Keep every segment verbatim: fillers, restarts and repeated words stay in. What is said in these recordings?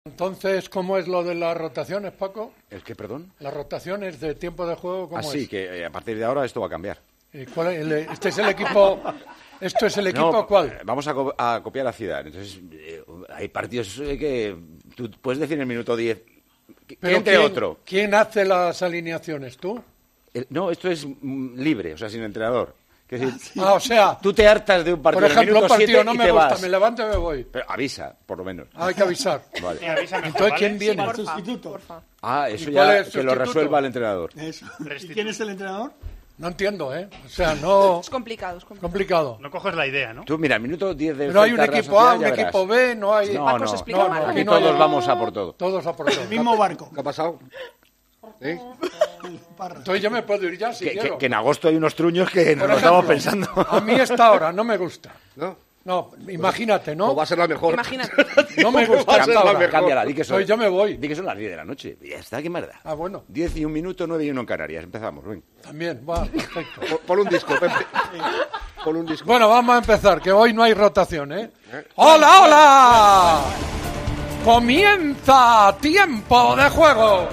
Entonces, ¿cómo es lo de las rotaciones, Paco? ¿El qué, perdón? Las rotaciones de tiempo de juego, ¿cómo ah, sí, es? que a partir de ahora esto va a cambiar. ¿Y cuál es el, ¿Este es el equipo? ¿Esto es el equipo no, cuál? Vamos a, co a copiar a Zidane. Entonces, eh, hay partidos eh, que tú puedes decir en el minuto diez. Pero entre ¿quién, otro. ¿Quién hace las alineaciones? ¿Tú? El, no, esto es mm, libre, o sea, sin entrenador. Es decir, Ah, o sea, tú te hartas de un partido. por ejemplo, un partido no y me te gusta, vas. me levanto y me voy. Pero avisa, por lo menos. Ah, hay que avisar. Vale. Sí, avisa mejor, Entonces, ¿vale? ¿quién viene? Por sustituto. Porfa. Ah, eso ¿Y cuál ya es el que lo sustituto? resuelva el entrenador. Eso. ¿Y Restitu- quién es el entrenador? No entiendo, ¿eh? O sea, no... Es complicado, es complicado. complicado. No coges la idea, ¿no? Tú, mira, el minuto diez de Pero hay un enfrentar la equipo A, sociedad, un ya verás. equipo B, no hay... No, Paco no, se explica no, mal. no, aquí aquí no hay- todos vamos a por todo. Todos a por todos. Mismo barco. ¿Qué ha pasado? ¿Eh? Entonces yo me puedo ir ya si Que, quiero. que- que en agosto hay unos truños que nos Por lo estamos ejemplo, pensando. A mí esta hora no me gusta. ¿No? No, imagínate, ¿No? ¿no? va a ser la mejor. Imagínate. No me gusta Va a ser esta la hora. mejor. Cámbiala, di que son, Soy, yo me voy. di que son las diez de la noche. Ya está, qué mierda. Ah, bueno, diez y un minuto, nueve y uno en Canarias. Empezamos, ven. también, va, perfecto. Pon- Pon un disco, Pepe. Pon un disco. Bueno, vamos a empezar, que hoy no hay rotación, ¿eh? ¡Hola, hola! Comienza tiempo de juego.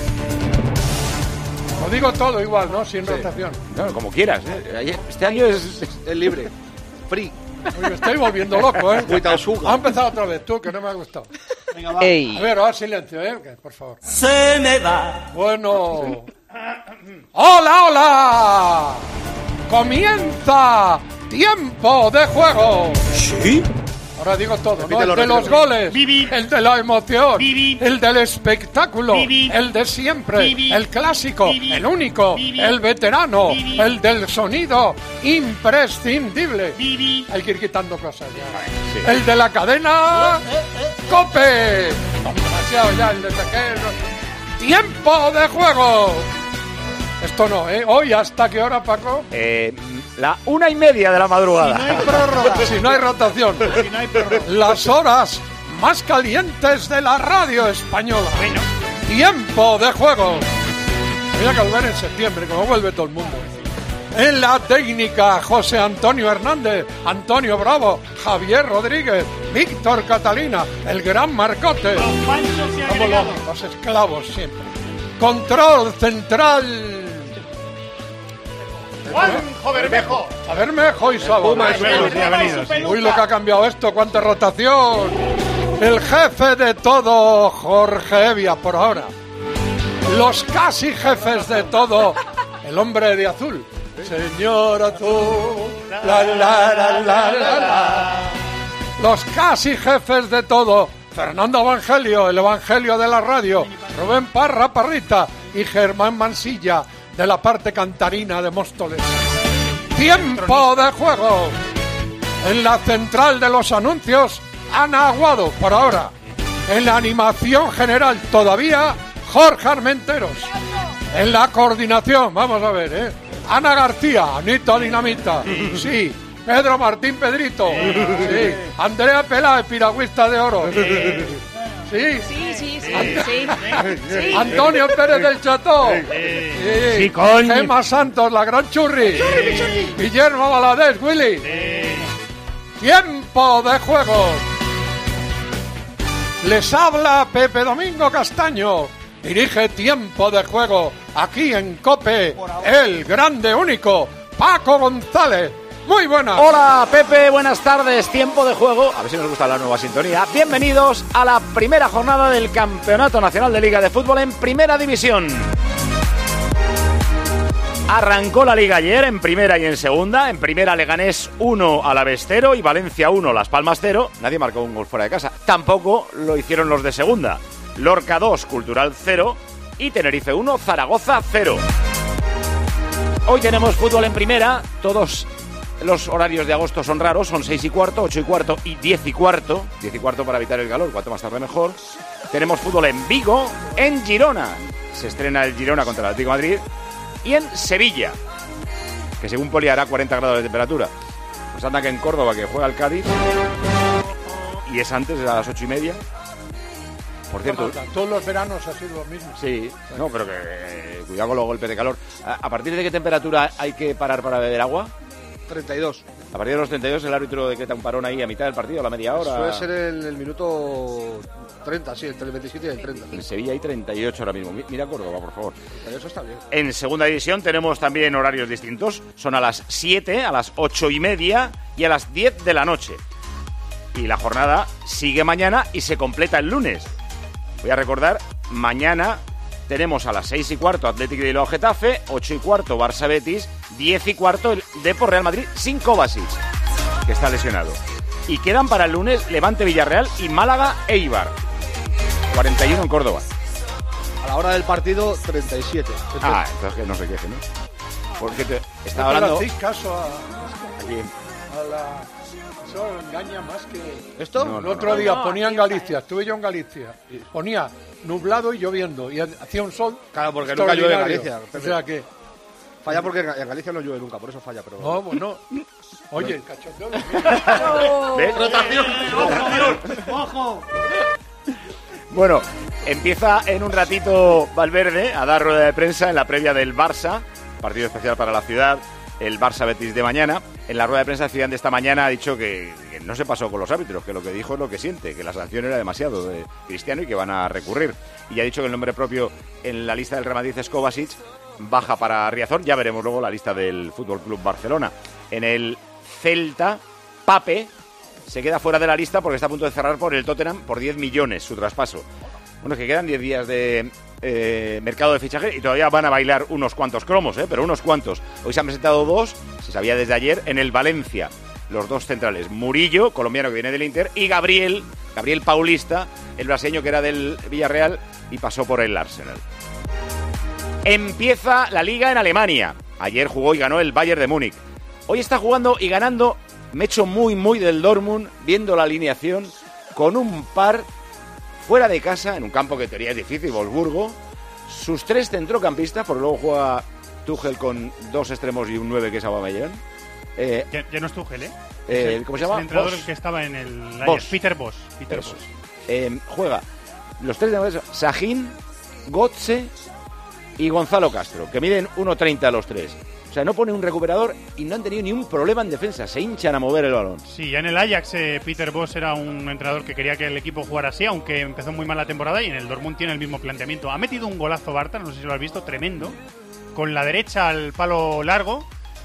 Lo digo todo igual, ¿no? Sin rotación. Claro, como quieras. ¿eh? Ayer- Este año es... Es libre. Free. Uy, me estoy volviendo loco, ¿eh? Cuidado, suga. Ha empezado otra vez, tú, que no me ha gustado. Venga, va. A ver, ahora silencio, ¿eh? Que, por favor. Se me va. Bueno. ¡Hola, hola! Comienza tiempo de juego. ¿Sí? Ahora digo todo, ¿no? Repítelo, El de los repítelo. goles, Vivi. el de la emoción, Vivi. el del espectáculo, Vivi. el de siempre, Vivi. el clásico, Vivi. el único, Vivi. el veterano, Vivi. el del sonido imprescindible. Vivi. Hay que ir quitando cosas ya. Sí. El de la cadena COPE. Demasiado ya, el de pequeño. Tiempo de juego. Esto no, ¿eh? Hoy, ¿hasta qué hora, Paco? Eh, la una y media de la madrugada. No hay prórroga. Si no hay rotación. Si no hay prórroga. Las horas más calientes de la radio española. Bueno, Tiempo de juego. Voy a volver en septiembre, como vuelve todo el mundo. En la técnica, José Antonio Hernández, Antonio Bravo, Javier Rodríguez, Víctor Catalina, el gran Marcote. Don Pancho se ha Como agregado. los, los esclavos siempre. Control central. Juanjo Bermejo. A ver, Mejo y Sabo. Puma, Su peluca, bienvenidos. su peluca. Uy, lo que ha cambiado esto, cuánta rotación. El jefe de todo, Jorge Evia, por ahora. Los casi jefes de todo, el hombre de azul. Señor azul, la la la la la la. Los casi jefes de todo, Fernando Evangelio, el evangelio de la radio, Rubén Parra Parrita y Germán Mansilla, de la parte cantarina de Móstoles. Tiempo de juego. En la central de los anuncios, Ana Aguado, por ahora. En la animación general, todavía, Jorge Armenteros. En la coordinación, vamos a ver, ¿eh? Ana García, Anita Dinamita. Sí. Pedro Martín Pedrito. Sí. Andrea Peláez, piragüista de oro. Sí. Sí, sí, sí, sí. Sí. Antonio Pérez del Cható. Sí. Sí, coño. Gema Santos, la gran churri. Guillermo Valadez, Willy. Tiempo de juego. Les habla Pepe Domingo Castaño. Dirige Tiempo de Juego aquí en COPE, el grande único, Paco González. Muy buenas. Hola Pepe, buenas tardes, tiempo de juego. A ver si nos gusta la nueva sintonía. Bienvenidos a la primera jornada del Campeonato Nacional de Liga de Fútbol en Primera División. Arrancó la Liga ayer en primera y en segunda. En primera Leganés uno, Alavés cero y Valencia uno, Las Palmas cero. Nadie marcó un gol fuera de casa. Tampoco lo hicieron los de segunda. Lorca dos, Cultural cero y Tenerife uno, Zaragoza cero. Hoy tenemos fútbol en primera. Todos los horarios de agosto son raros. Son seis y cuarto, ocho y cuarto y diez y cuarto. diez y cuarto para evitar el calor, cuanto más tarde mejor. Tenemos fútbol en Vigo, en Girona. Se estrena el Girona contra el Atlético de Madrid. Y en Sevilla, que según Poli hará cuarenta grados de temperatura. Pues anda que en Córdoba, que juega el Cádiz, y es antes, a las ocho y media. Por cierto, Todos los veranos ha sido lo mismo. sí, no, pero que eh, cuidado con los golpes de calor. ¿A, a partir de qué temperatura hay que parar para beber agua? treinta y dos. A partir de los treinta y dos el árbitro decreta un parón ahí a mitad del partido, a la media hora. Suele ser el, el minuto treinta, sí, entre el veintisiete y el treinta. En Sevilla hay treinta y ocho ahora mismo. Mira Córdoba, por favor. Pero eso está bien. En segunda división tenemos también horarios distintos. Son a las siete, a las ocho y media y a las diez de la noche. Y la jornada sigue mañana y se completa el lunes. Voy a recordar, mañana tenemos a las seis y cuarto Atlético de Bilbao Getafe, ocho y cuarto Barça Betis, diez y cuarto el Depor Real Madrid sin Kovacic, que está lesionado. Y quedan para el lunes Levante Villarreal y Málaga Eibar. cuarenta y uno en Córdoba. A la hora del partido, treinta y siete. Ah, entonces que no se queje, ¿no? Porque te estaba No hablando... hacéis caso a, Aquí. a la... Eso engaña más que... ¿Esto? No, El no, otro no. día No, ponía en aquí está, Galicia, estuve yo en Galicia, ponía nublado y lloviendo, y hacía un sol. Claro, porque nunca llueve en extraordinario. Galicia. O sea que... Falla porque en Galicia no llueve nunca, por eso falla. Pero... No, bueno... Oye, el cachondeo... No. ¿Ves? Rotación. ¡Ojo! Bueno, empieza en un ratito Valverde a dar rueda de prensa en la previa del Barça, partido especial para la ciudad, el Barça Betis de mañana. En la rueda de prensa Zidane de esta mañana ha dicho que, que no se pasó con los árbitros, que lo que dijo es lo que siente, que la sanción era demasiado de Cristiano y que van a recurrir. Y ha dicho que el nombre propio en la lista del Real Madrid es Kovacic, baja para Riazor. Ya veremos luego la lista del F C Barcelona. En el Celta, Pape se queda fuera de la lista porque está a punto de cerrar por el Tottenham por diez millones su traspaso. Bueno, es que quedan diez días de eh, mercado de fichaje y todavía van a bailar unos cuantos cromos, ¿eh? Pero unos cuantos. Hoy se han presentado dos, se sabía desde ayer, en el Valencia. Los dos centrales, Murillo, colombiano que viene del Inter, y Gabriel, Gabriel Paulista, el brasileño que era del Villarreal y pasó por el Arsenal. Empieza la Liga en Alemania. Ayer jugó y ganó el Bayern de Múnich. Hoy está jugando y ganando. Me echo muy, muy del Dortmund, viendo la alineación, con un par fuera de casa, en un campo que en teoría es difícil, Wolfsburgo. Sus tres centrocampistas, porque luego juega Tuchel con dos extremos y un nueve que es Aubameyang. Eh, Ya, ya no es Tuchel, ¿eh? eh, Es el- ¿Cómo se es llama? el entrenador Bosz. que estaba en el Ajax. Bosz. Peter Bosz. Peter Eso. Bosz. Eh, juega los tres de Sahin, Götze y Gonzalo Castro, que miden uno treinta los tres. O sea, no pone un recuperador y no han tenido ni un problema en defensa. Se hinchan a mover el balón. Sí, ya en el Ajax eh, Peter Bosz era un entrenador que quería que el equipo jugara así, aunque empezó muy mal la temporada, y en el Dortmund tiene el mismo planteamiento. Ha metido un golazo Bartra, no sé si lo has visto, tremendo, con la derecha al palo largo.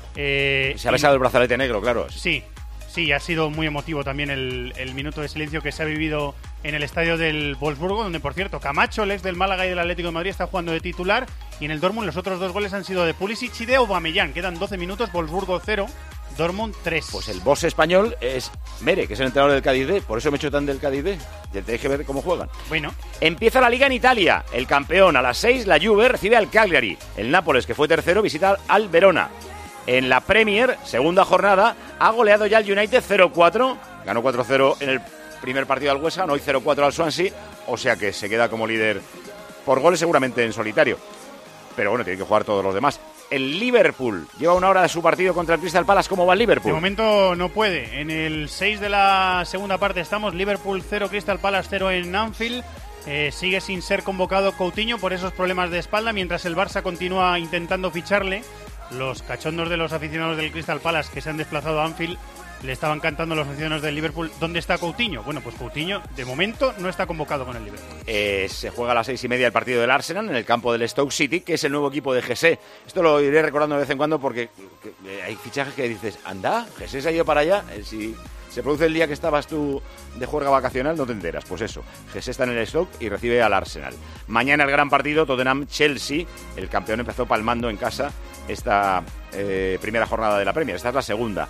eh, Se ha y- besado el brazalete negro, claro. Sí, sí, ha sido muy emotivo también el, el minuto de silencio que se ha vivido en el estadio del Wolfsburgo, donde, por cierto, Camacho, el ex del Málaga y del Atlético de Madrid, está jugando de titular, y en el Dortmund los otros dos goles han sido de Pulisic y de Aubameyang. Quedan doce minutos, Wolfsburgo cero, Dortmund tres. Pues el boss español es Mere, que es el entrenador del Cádiz B. Por eso me echo tan del Cádiz B. Ya tenéis que ver cómo juegan. Bueno, Empieza la Liga en Italia. El campeón a las seis, la Juve, recibe al Cagliari. El Nápoles, que fue tercero, visita al Verona. En la Premier, segunda jornada, ha goleado ya el United cero cuatro. Ganó cuatro cero en el primer partido al West Ham, hoy cero cuatro al Swansea. O sea que se queda como líder por goles seguramente en solitario. Pero bueno, tiene que jugar todos los demás. El Liverpool lleva una hora de su partido contra el Crystal Palace. ¿Cómo va el de Liverpool? momento no puede. En el seis de la segunda parte estamos, Liverpool cero, Crystal Palace cero en Anfield. Eh, sigue sin ser convocado Coutinho por esos problemas de espalda, mientras el Barça continúa intentando ficharle. Los cachondos de los aficionados del Crystal Palace que se han desplazado a Anfield le estaban cantando a los aficionados del Liverpool: ¿dónde está Coutinho? Bueno, pues Coutinho de momento no está convocado con el Liverpool. Eh, se juega a las seis y media el partido del Arsenal en el campo del Stoke City, que es el nuevo equipo de Jesse. Esto lo iré recordando de vez en cuando porque que, eh, hay fichajes que dices, anda, Jesse se ha ido para allá. Eh, si se produce el día que estabas tú de juerga vacacional, no te enteras. Pues eso, Jesse está en el Stoke y recibe al Arsenal. Mañana el gran partido, Tottenham-Chelsea. El campeón empezó palmando en casa esta eh, primera jornada de la Premier. Esta es la segunda.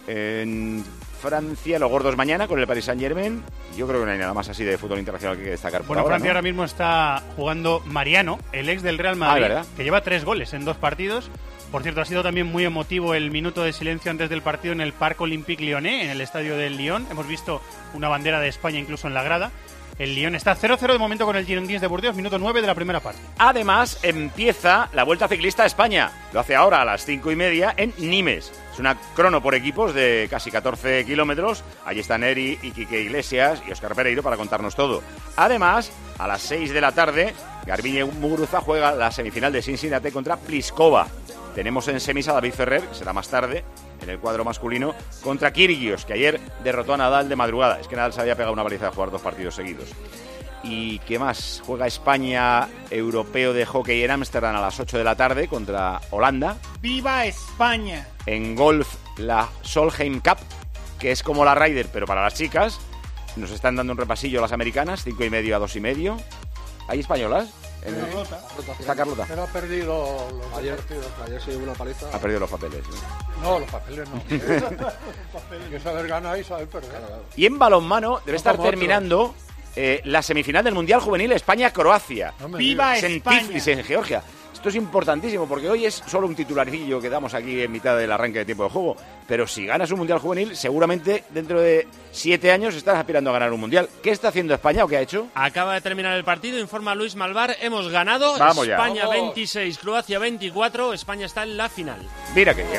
En Francia, los gordos mañana con el Paris Saint-Germain. Yo creo que no hay nada más así de fútbol internacional que hay que destacar por Bueno, ahora, Francia ¿no? ahora mismo está jugando Mariano, el ex del Real Madrid, Ah, ¿verdad? que lleva tres goles en dos partidos. Por cierto, ha sido también muy emotivo el minuto de silencio antes del partido en el Parc Olympique Lyonnais, en el estadio del Lyon. Hemos visto una bandera de España incluso en la grada. El Lyon está cero cero de momento con el Girondins de Burdeos, minuto nueve de la primera parte. Además, empieza la Vuelta Ciclista a España. Lo hace ahora a las cinco y media en Nimes. Es una crono por equipos de casi catorce kilómetros. Allí están Eri, Iquique Iglesias y Óscar Pereiro para contarnos todo. Además, a las seis de la tarde, Garbiñe Muguruza juega la semifinal de Cincinnati contra Pliskova. Tenemos en semis a David Ferrer, que será más tarde, en el cuadro masculino, contra Kyrgios, que ayer derrotó a Nadal de madrugada. Es que Nadal se había pegado una baliza de jugar dos partidos seguidos. ¿Y qué más? Juega España Europeo de Hockey en Ámsterdam a las ocho de la tarde contra Holanda. ¡Viva España! En golf, la Solheim Cup, que es como la Ryder, pero para las chicas. Nos están dando un repasillo las americanas, cinco y medio a dos y medio. ¿Hay españolas? En el... Carlota. Está Carlota. Pero ha perdido los Ayer, partidos. ayer se llevó una paliza. Ha perdido los papeles. ¿no? No, los papeles no. Hay que saber ganar y saber perder. Y en balonmano debe No estar como terminando eh, la semifinal del Mundial Juvenil España-Croacia. No me ¡Viva digas. En España! Tiflis, en Georgia. Esto es importantísimo porque hoy es solo un titularcillo que damos aquí en mitad del arranque de tiempo de juego. Pero si ganas un Mundial Juvenil, seguramente dentro de siete años estás aspirando a ganar un Mundial. ¿Qué está haciendo España o qué ha hecho? Acaba de terminar el partido, informa Luis Malvar. Hemos ganado. Vamos ya. España Vamos. veintiséis, Croacia veinticuatro. España está en la final. Mira qué bien.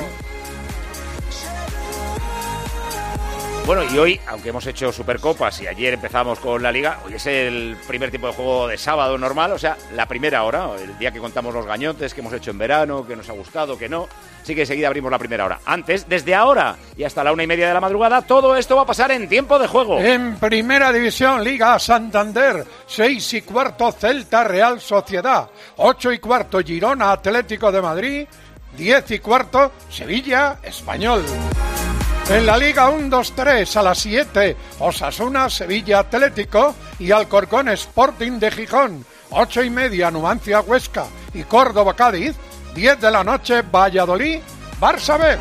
Bueno, y hoy, aunque hemos hecho Supercopas y ayer empezamos con la Liga, hoy es el primer tiempo de juego de sábado normal, o sea, la primera hora, el día que contamos los gañotes que hemos hecho en verano, que nos ha gustado, que no. Así que enseguida abrimos la primera hora. Antes, desde ahora y hasta la una y media de la madrugada, todo esto va a pasar en tiempo de juego. En Primera División, Liga Santander, seis y cuarto Celta Real Sociedad, ocho y cuarto Girona Atlético de Madrid, diez y cuarto Sevilla Español. En la Liga uno dos tres a las siete, Osasuna Sevilla Atlético y Alcorcón Sporting de Gijón, ocho y media Numancia Huesca y Córdoba Cádiz, diez de la noche Valladolid Barça B.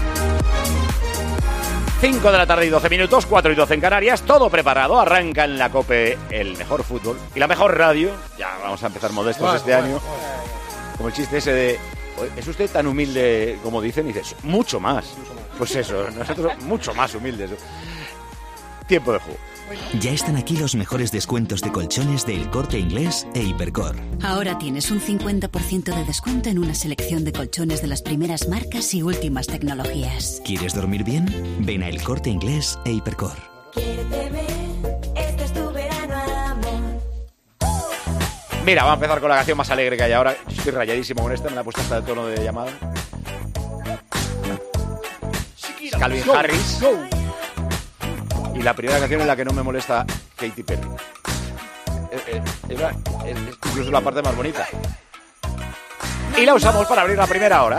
cinco de la tarde y doce minutos, cuatro y doce en Canarias, todo preparado, arranca en la COPE el mejor fútbol y la mejor radio. Ya vamos a empezar modestos Bueno, este bueno, año, bueno. como el chiste ese de, ¿es usted tan humilde como dicen? Y dices, mucho más. Pues eso, nosotros mucho más humildes. Tiempo de juego. Ya están aquí los mejores descuentos de colchones de El Corte Inglés e Hipercor. Ahora tienes un cincuenta por ciento de descuento en una selección de colchones de las primeras marcas y últimas tecnologías. ¿Quieres dormir bien? Ven a El Corte Inglés e Hipercor. Este es tu verano, amor. Mira, vamos a empezar con la canción más alegre que hay ahora. Yo estoy rayadísimo con esta, me la he puesto hasta el tono de llamada. Calvin Harris. Y la primera canción en la que no me molesta Katy Perry. Eh, eh, es, la- es incluso la parte más bonita. Y la usamos para abrir la primera hora.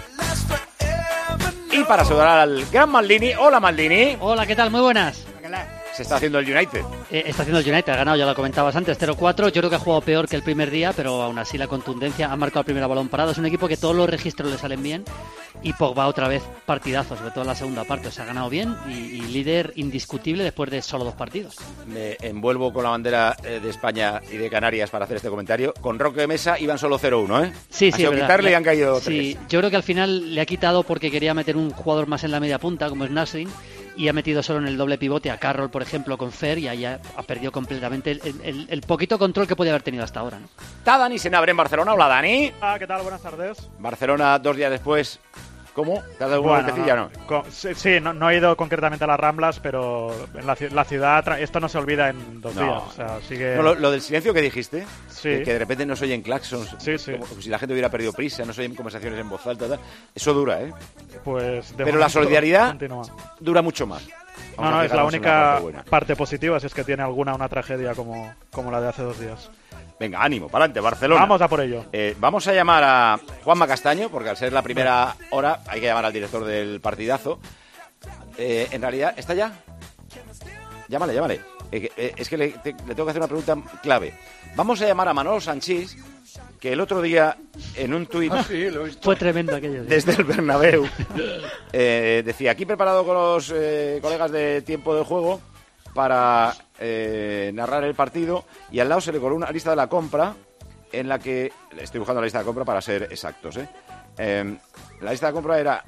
Y para saludar al gran Maldini. Hola, Maldini. Hola, ¿qué tal? Muy buenas. Se está haciendo el United. Eh, está haciendo el United, ha ganado, ya lo comentabas antes, cero cuatro. Yo creo que ha jugado peor que el primer día, pero aún así la contundencia, ha marcado el primer balón parado. Es un equipo que todos los registros le salen bien y Pogba otra vez partidazo, sobre todo en la segunda parte. O sea, ha ganado bien y, y líder indiscutible después de solo dos partidos. Me envuelvo con la bandera eh, de España y de Canarias para hacer este comentario. Con Roque de Mesa iban solo cero uno, ¿eh? Sí, Ha sí, sido es verdad. quitarle y Le- han caído Sí, tres. yo creo que al final le ha quitado porque quería meter un jugador más en la media punta, como es Nasrin, y ha metido solo en el doble pivote a Carroll, por ejemplo, con Fer, y ahí ha, ha perdido completamente el, el- el poquito control que podía haber tenido hasta ahora, ¿no? Está Dani Senabre en Barcelona. Hola, Dani. Ah, ¿qué tal? Buenas tardes. Barcelona dos días después. ¿Cómo? ¿Te has dado una Bueno, vueltecilla, no? Co- Sí, sí, no, no he ido concretamente a las Ramblas, pero en la, ci- la ciudad, tra- esto no se olvida en dos No. días. O sea, sigue... No, lo, lo del silencio que dijiste, Sí. que, que de repente no se oyen claxons, Sí, sí. como, como si la gente hubiera perdido prisa, no se oyen conversaciones en voz alta, tal. Eso dura, ¿eh? Pues de Pero la momento solidaridad continúa. dura mucho más. No, Vamos a no, es la fijarnos en única parte buena. parte positiva, si es que tiene alguna una tragedia como, como la de hace dos días. Venga, ánimo, para adelante, Barcelona. Vamos a por ello. Eh, vamos a llamar a Juanma Castaño, porque al ser la primera hora hay que llamar al director del partidazo. Eh, en realidad, ¿está ya? Llámale, llámale. Eh, que- eh, es que le, te- le tengo que hacer una pregunta clave. Vamos a llamar a Manolo Sanchís, que el otro día en un tuit Ah, sí, lo he visto. Fue tremendo aquello. ¿sí? desde el Bernabéu eh, decía, aquí preparado con los eh, colegas de tiempo de juego para eh, narrar el partido, y al lado se le coló una lista de la compra en la que, estoy buscando la lista de compra para ser exactos, ¿eh? Eh, la lista de compra era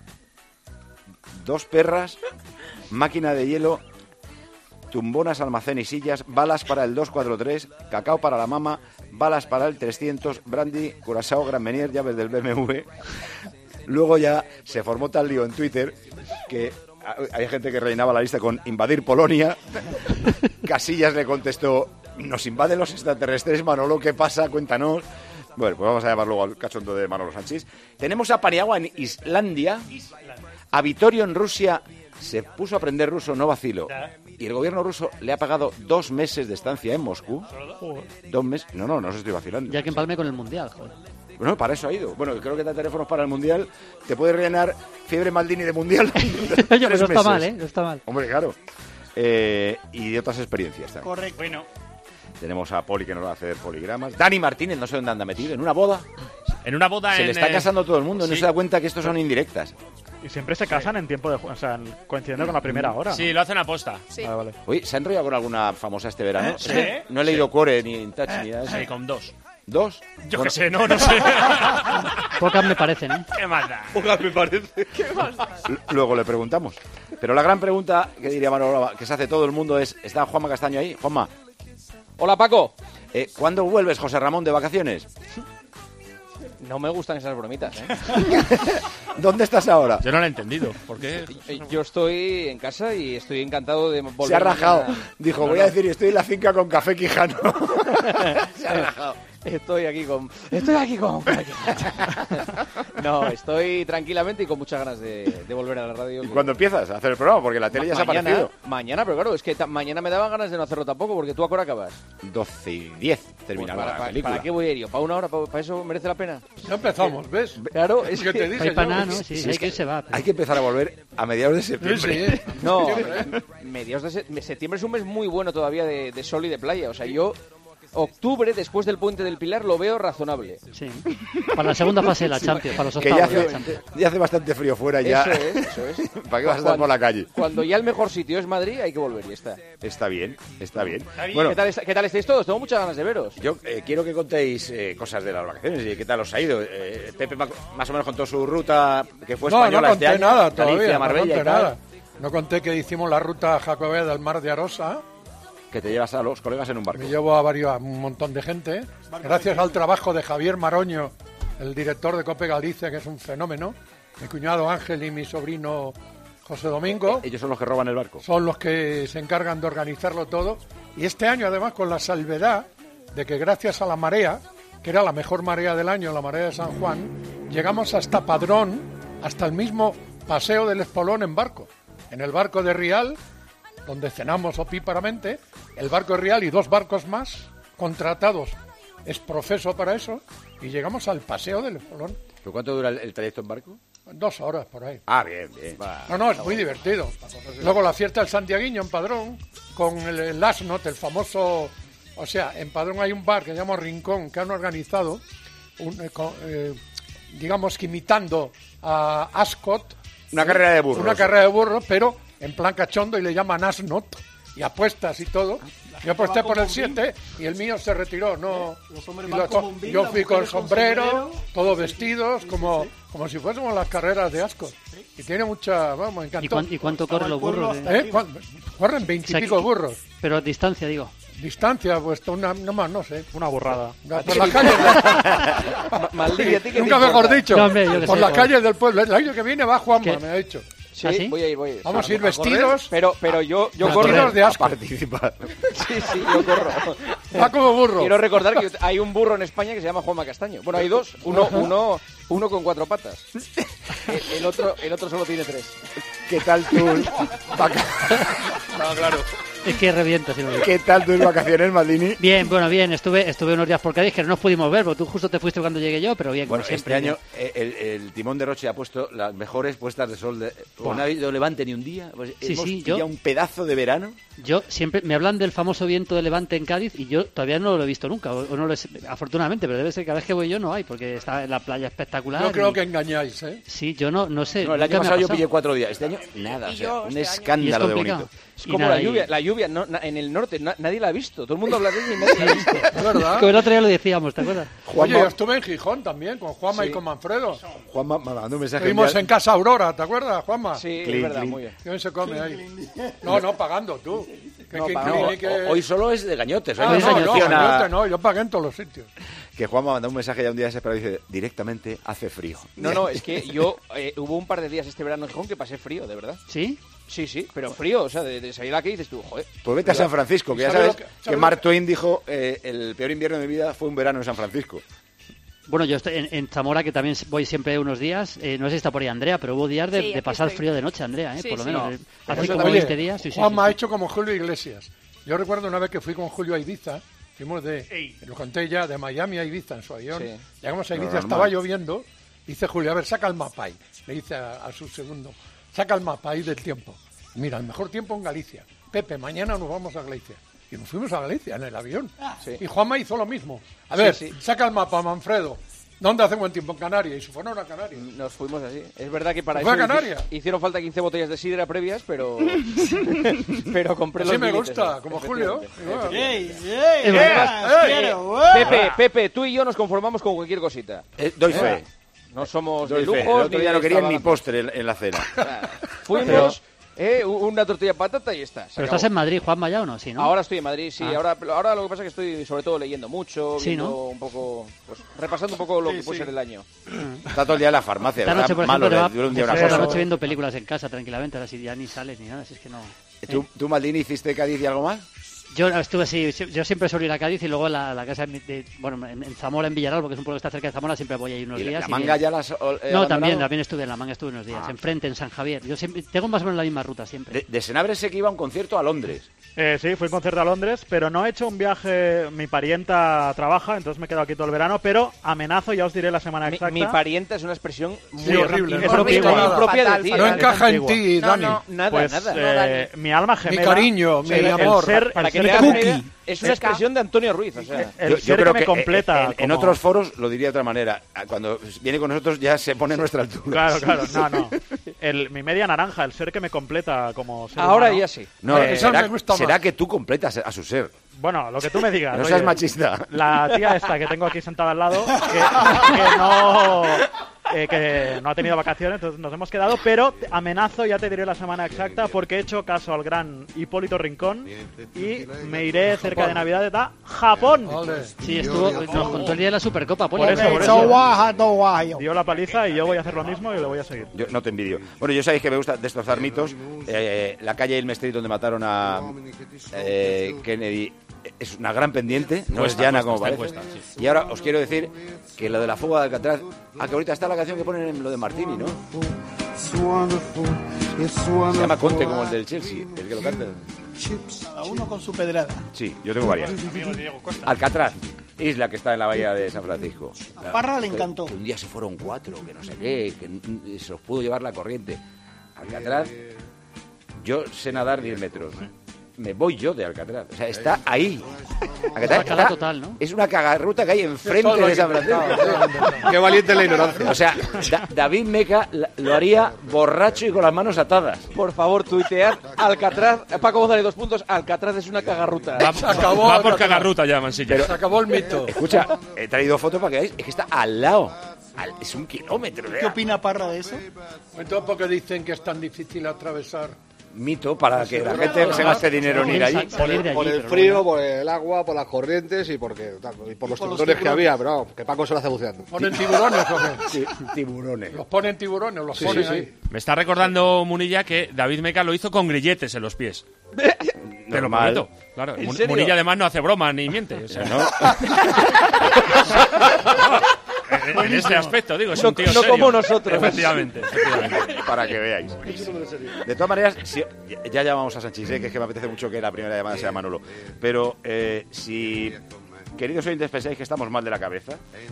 dos perras, máquina de hielo, tumbonas, almacén y sillas, balas para el dos cuatro tres, cacao para la mama, balas para el trescientos, brandy, curazao, Gran Menier, llaves del B M W. Luego ya se formó tal lío en Twitter que hay gente que rellenaba la lista con invadir Polonia. Casillas le contestó, nos invaden los extraterrestres, Manolo, ¿qué pasa? Cuéntanos. Bueno, pues vamos a llamar luego al cachondo de Manolo Sanchís. Tenemos a Paniagua en Islandia, a Vitorio en Rusia se puso a aprender ruso, no vacilo. Y el gobierno ruso le ha pagado dos meses de estancia en Moscú. Dos meses. No, no, no os estoy vacilando. Ya que empalme con el Mundial, joder. Bueno, para eso ha ido. Bueno, creo que da teléfonos para el Mundial. Te puede rellenar Fiebre Maldini de Mundial. Oye, pero no está mal, ¿eh? No está mal. Hombre, claro. Eh, y de otras experiencias también. Correcto. Bueno. Tenemos a Poli que nos va a hacer poligramas. Dani Martínez, no sé dónde anda metido, en una boda. En una boda Se en, le está eh, casando todo el mundo, sí. no se da cuenta que estos son indirectas. Y siempre se casan en tiempo de juego, o sea, coincidiendo con la primera hora. Sí, lo hacen a posta. Sí. Vale, vale. Oye, ¿se ha enrollado con alguna famosa este verano? Sí. Es que no he leído Core ni In Touch ni nada de eso. Sí, con dos. ¿Dos? Yo Bueno, qué sé, no, no sé. Pocas me parecen, ¿eh? ¿Qué más da? Pocas me parece. l- Luego le preguntamos. Pero la gran pregunta que diría Manolo, que se hace todo el mundo es, ¿está Juanma Castaño ahí? Juanma, Hola, Paco. eh, ¿cuándo vuelves, José Ramón, de vacaciones? No me gustan esas bromitas, ¿eh? ¿Dónde estás ahora? Yo no lo he entendido. ¿Por qué? Eh, Yo estoy en casa y estoy encantado de volver. Se ha rajado. mañana. Dijo, No, voy no. a decir, estoy en la finca con Café Quijano. Se ha rajado. Estoy aquí con... Estoy aquí con... No, estoy tranquilamente y con muchas ganas de, de volver a la radio. ¿Y cuándo empiezas a hacer el programa? Porque la tele ya se ha mañana, aparecido. mañana, pero claro, es que ta- mañana me daban ganas de no hacerlo tampoco, porque tú a qué hora acabas. doce y diez termina Pues para, la para- película. ¿Para qué voy a ir yo? ¿Para una hora? ¿Para, para eso merece la pena? Ya empezamos, ¿ves? Claro, es que te dije Hay para yo. nada, ¿no? Sí, Sí, hay es que que se va. pero- Hay que empezar a volver a mediados de Sí, septiembre. sí. No, Siempre, ¿eh? mediados de se- septiembre es un mes muy bueno todavía de, de sol y de playa. O sea, yo octubre, después del Puente del Pilar, lo veo razonable. Sí. Para la segunda fase de la Champions, para los Que ya octavos de la hace, Champions. ya hace bastante frío fuera ya. Eso es, eso es. ¿Para qué vas a estar por la calle? Cuando ya el mejor sitio es Madrid, hay que volver y está. Está bien, está bien. Bueno, Bueno, ¿qué tal, est- qué tal estáis todos? Tengo muchas ganas de veros. yo eh, quiero que contéis eh, cosas de las vacaciones y qué tal os ha ido. Eh, Pepe ma- más o menos contó su ruta, que fue No, no española conté este año. nada Galicia, todavía, no Marbella conté y tal. nada. No conté que hicimos la ruta jacobea del Mar de Arosa. Que te llevas a los colegas en un barco. Me llevo a varios, a un montón de gente. Gracias al trabajo de Javier Maroño, el director de Cope Galicia, que es un fenómeno. Mi cuñado Ángel y mi sobrino José Domingo. Ellos son los que roban el barco. Son los que se encargan de organizarlo todo. Y este año, además, con la salvedad de que gracias a la marea, que era la mejor marea del año, la marea de San Juan, llegamos hasta Padrón, hasta el mismo Paseo del Espolón en barco. En el barco de Rial, donde cenamos opíparamente, el barco de Rial y dos barcos más contratados es profeso para eso, y llegamos al Paseo del Espolón. ¿Pero cuánto dura el, el trayecto en barco? Dos horas por ahí. Ah, bien, bien. No, no, es muy divertido. Luego la fiesta del Santiaguiño en Padrón, con el, el Asnot, el famoso... O sea, en Padrón hay un bar que se llama Rincón, que han organizado, un, eh, co- eh, digamos que imitando a Ascot. Una carrera de burros. Una carrera de burros, pero en plan cachondo, y le llaman Asnot, y apuestas y todo. Yo aposté por el siete y el mío se retiró. No, hombres y van los- con bombín, yo las fui con mujeres con sombrero, sombrero. todos vestidos, como, como si fuésemos las carreras de Ascot. Y tiene mucha, vamos, me ¿Y, encantó. cuán- y cuánto corren los burros? de- ¿Eh? ¿Cuán- Corren O veintipico sea, que- burros. Pero a distancia, digo. Distancia, pues una, no más, no sé. Una burrada. Por las calles Ma- Maldini, ¿a ti qué te Nunca importa? mejor dicho. No, hombre, yo qué por sé, las por- calles del pueblo. El año que viene va Juanma, ¿Qué? me ha dicho. Sí, ¿Ah, sí? voy a ir, voy a ir. Vamos a ir correr, vestidos. Pero, pero yo, yo Vestidos corro. de A asco. participar. Sí, sí, yo corro. Va como burro. Quiero recordar que hay un burro en España que se llama Juanma Castaño. Bueno, hay dos. Uno, uno, uno con cuatro patas. El, el otro, el otro solo tiene tres. ¿Qué tal tú? vaca- No, claro. Es que reviento si no lo digo. ¿Qué tal tus vacaciones, Maldini? Bien, bueno, bien. Estuve estuve unos días por Cádiz que no nos pudimos ver, porque tú justo te fuiste cuando llegué yo, pero bien, Bueno, como siempre. este año eh, el, el timón de Roche ha puesto las mejores puestas de sol. De, pues no ha habido levante ni un día. Pues Sí, hemos sí, pillado yo- un pedazo de verano. Yo siempre me hablan del famoso viento de levante en Cádiz y yo todavía no lo he visto nunca, o, o no lo he, afortunadamente, pero debe ser que cada vez que voy yo no hay, porque está en la playa espectacular. Yo creo y- que engañáis, ¿eh? Sí, yo no, no sé. No, el nunca año me ha pasado yo pasado. pillé cuatro días. Este año nada. Y O sea, yo un este año. escándalo Y de es complicado. bonito. Es Y como nada, la y- lluvia. La lluvia no, na- en el norte na- nadie la ha visto. Todo el mundo habla de ella y nadie la ha visto. Es verdad. Como el otro día lo decíamos, ¿te acuerdas? Oye, Juanma- yo estuve en Gijón también, con Juanma Sí. y con Manfredo. Juanma me mandó un mensaje. Estuvimos ya- en Casa Aurora, ¿te acuerdas, Juanma? Sí, Clink, es verdad, clink. muy bien. ¿Quién se come ahí? No, no, pagando tú. Que No, quien pagando. clini, que- Hoy solo es de gañotes. Hoy Ah, no no, se no, menciona gañote no, yo pagué en todos los sitios. que Juanma mandó un mensaje ya un día desesperado y dice directamente hace frío. No, no, es que yo eh, hubo un par de días este verano en Gijón que pasé frío, de verdad. ¿Sí? Sí, sí, pero frío, o sea, de, de salir aquí y dices tú, joder. Pues vete a San Francisco, que ya ¿Sabe sabes lo que- que, sabe lo Mark Twain dijo eh, el peor invierno de mi vida fue un verano en San Francisco. Bueno, yo estoy en, en Zamora, que también voy siempre unos días. Eh, no sé si está por ahí Andrea, pero hubo días de, Sí, de aquí pasar estoy. frío de noche, Andrea, ¿eh? Sí, por lo sí. menos. No. Eh, Hace Oye, como oye, veinte días. Sí, sí, Juanma sí, ha sí. hecho como Julio Iglesias. Yo recuerdo una vez que fui con Julio a Ibiza, fuimos de, Ey. lo conté ya, de Miami a Ibiza en su avión. Sí. Llegamos a Ibiza, Normal. estaba lloviendo. Dice Julio, a ver, saca el mapa ahí. Le dice a, a su segundo, saca el mapa ahí del tiempo. Mira, el mejor tiempo en Galicia. Pepe, mañana nos vamos a Galicia. Y nos fuimos a Galicia en el avión. Sí. Y Juanma hizo lo mismo. A ver, Sí, sí. saca el mapa, Manfredo. ¿Dónde hace buen tiempo? En Canarias. Y se fueron a Canarias. Nos fuimos así. Es verdad que para ¿Fue eso a hici- Canarias? hicieron falta quince botellas de sidra previas, pero pero compré Así los me billetes, gusta, ¿no? como Julio. Efectivamente. ¡Ey, ey! Es verdad. ¡Os quiero! Pepe, Pepe, tú y yo nos conformamos con cualquier cosita. Eh, doy fe. No somos Doy de fe. El lujos otro ni día de no querían ni extravagantes. postre en, en la cena. Fuimos, eh, una tortilla de patata y está. se Pero acabó. estás en Madrid, Juanma, ¿ya o no? Sí, ¿no? Ahora estoy en Madrid, sí. Ah. Ahora, ahora lo que pasa es que estoy sobre todo leyendo mucho, Sí, viendo ¿no? un poco, pues, repasando un poco lo que Sí, puede sí. ser el año. Está todo el día en la farmacia. Esta ¿verdad? noche, por Malo, ejemplo, te va le dura un día te una pasas cosa. la noche viendo películas en casa tranquilamente, ahora sí ya ni sales ni nada, si es que no... ¿Tú, ¿Tú, Maldini, hiciste Cádiz y algo más? Yo estuve así, yo siempre suelo ir a Cádiz y luego a la, la casa de, mi- de- bueno, en, en Zamora, en Villarreal, porque es un pueblo que está cerca de Zamora, siempre voy ahí unos ¿Y la, días. la y manga bien. ya las eh, No, abandonado? también, también estuve en La Manga, estuve unos días, Ah. enfrente, en San Javier. Yo siempre, tengo más o menos la misma ruta siempre. De, de Senabre sé que iba a un concierto a Londres. Eh, sí, fui a un concierto a Londres, pero no he hecho un viaje. Mi parienta trabaja, entonces me he quedado aquí todo el verano, pero amenazo, ya os diré la semana Mi, exacta. mi parienta es una expresión muy Sí, horrible. impropia, No impropia, nada. impropia Fatal, de ti. No es encaja en antigua. ti, No, Dani. no, nada, Pues nada. eh, mi alma gemela. cariño, mi el, el amor. ser, Para el que ser te que hagas me- una idea, es una expresión de Antonio Ruiz, o sea. el Yo- yo ser creo que me que, completa. eh, en, en como- otros foros lo diría de otra manera. Cuando viene con nosotros ya se pone a nuestra altura. Claro, claro, no, no. El, mi media naranja, el ser que me completa como ser Ahora humano. ya sí. No, Eh, esa será, me gusta será más. que tú completas a su ser. Bueno, lo que tú me digas. No oye, seas machista. La tía esta que tengo aquí sentada al lado, que, que no eh, que no ha tenido vacaciones, entonces nos hemos quedado, pero amenazo, ya te diré la semana exacta, porque he hecho caso al gran Hipólito Rincón y me iré cerca de Navidades a Japón. Ole. Sí, estuvo, nos contó el día de la Supercopa, Poli. Por eso, por So eso. guaja, no guaja. Dio la paliza y yo voy a hacer lo mismo y le voy a seguir. Yo no te envidio. Bueno, yo sabéis que me gusta destrozar mitos. Eh, la calle Elm Street donde mataron a eh, Kennedy es una gran pendiente, no Cuesta, es llana cuesta, como está parece. en cuesta, Y ahora os quiero decir que lo de la fuga de Alcatraz, ah, que ahorita está la canción que ponen en lo de Martini, ¿no? Se llama Conte, como el del Chelsea, el que lo canta. A uno con su pedrada. Sí, yo tengo varias. Amigo de Diego Costa. Alcatraz, isla que está en la bahía de San Francisco. A Parra le Que- encantó. que un día se fueron cuatro, que no sé qué, que n- se los pudo llevar la corriente. Alcatraz, yo sé nadar diez metros. Me voy yo de Alcatraz. O sea, está ahí. Alcatraz Bacala está- total, ¿no? Es una cagarruta que hay enfrente de San Francisco. Qué valiente la ignorancia. O sea, Da- David Meca la- lo haría borracho y con las manos atadas. Por favor, tuitead Alcatraz. Paco González, dos puntos. Alcatraz es una cagarruta. Va, Se acabó va Alcatraz. por cagarruta ya, Mansilla. Se acabó el mito. Escucha, he traído fotos para que veáis. Es que está al lado. Al- es un kilómetro. ¿Qué opina Parra de eso? Entonces, ¿por qué dicen que es tan difícil atravesar? Mito para que la gente se gaste dinero en ir allí. Por el, por el frío, por el agua, por las corrientes y, porque, y por los por los tiburones que tiburones. había, pero vamos, que Paco se lo hace buceando. ¿Ponen tiburones o qué? Sí, tiburones. ¿Los ponen tiburones? ¿Los Sí, ponen sí, sí. ahí? Me está recordando Munilla que David Meca lo hizo con grilletes en los pies. Te lo Normal. prometo. Claro, ¿En Mun- serio? Munilla además no hace broma ni miente. O sea, ¿No? en, en ese aspecto, digo, es No- un tío no serio. como nosotros. Efectivamente, efectivamente. Para que veáis. De todas maneras, si- ya llamamos a Sánchez, ¿eh? Que es que me apetece mucho que la primera llamada sea Manolo. Pero eh, si, queridos oyentes, pensáis que estamos mal de la cabeza,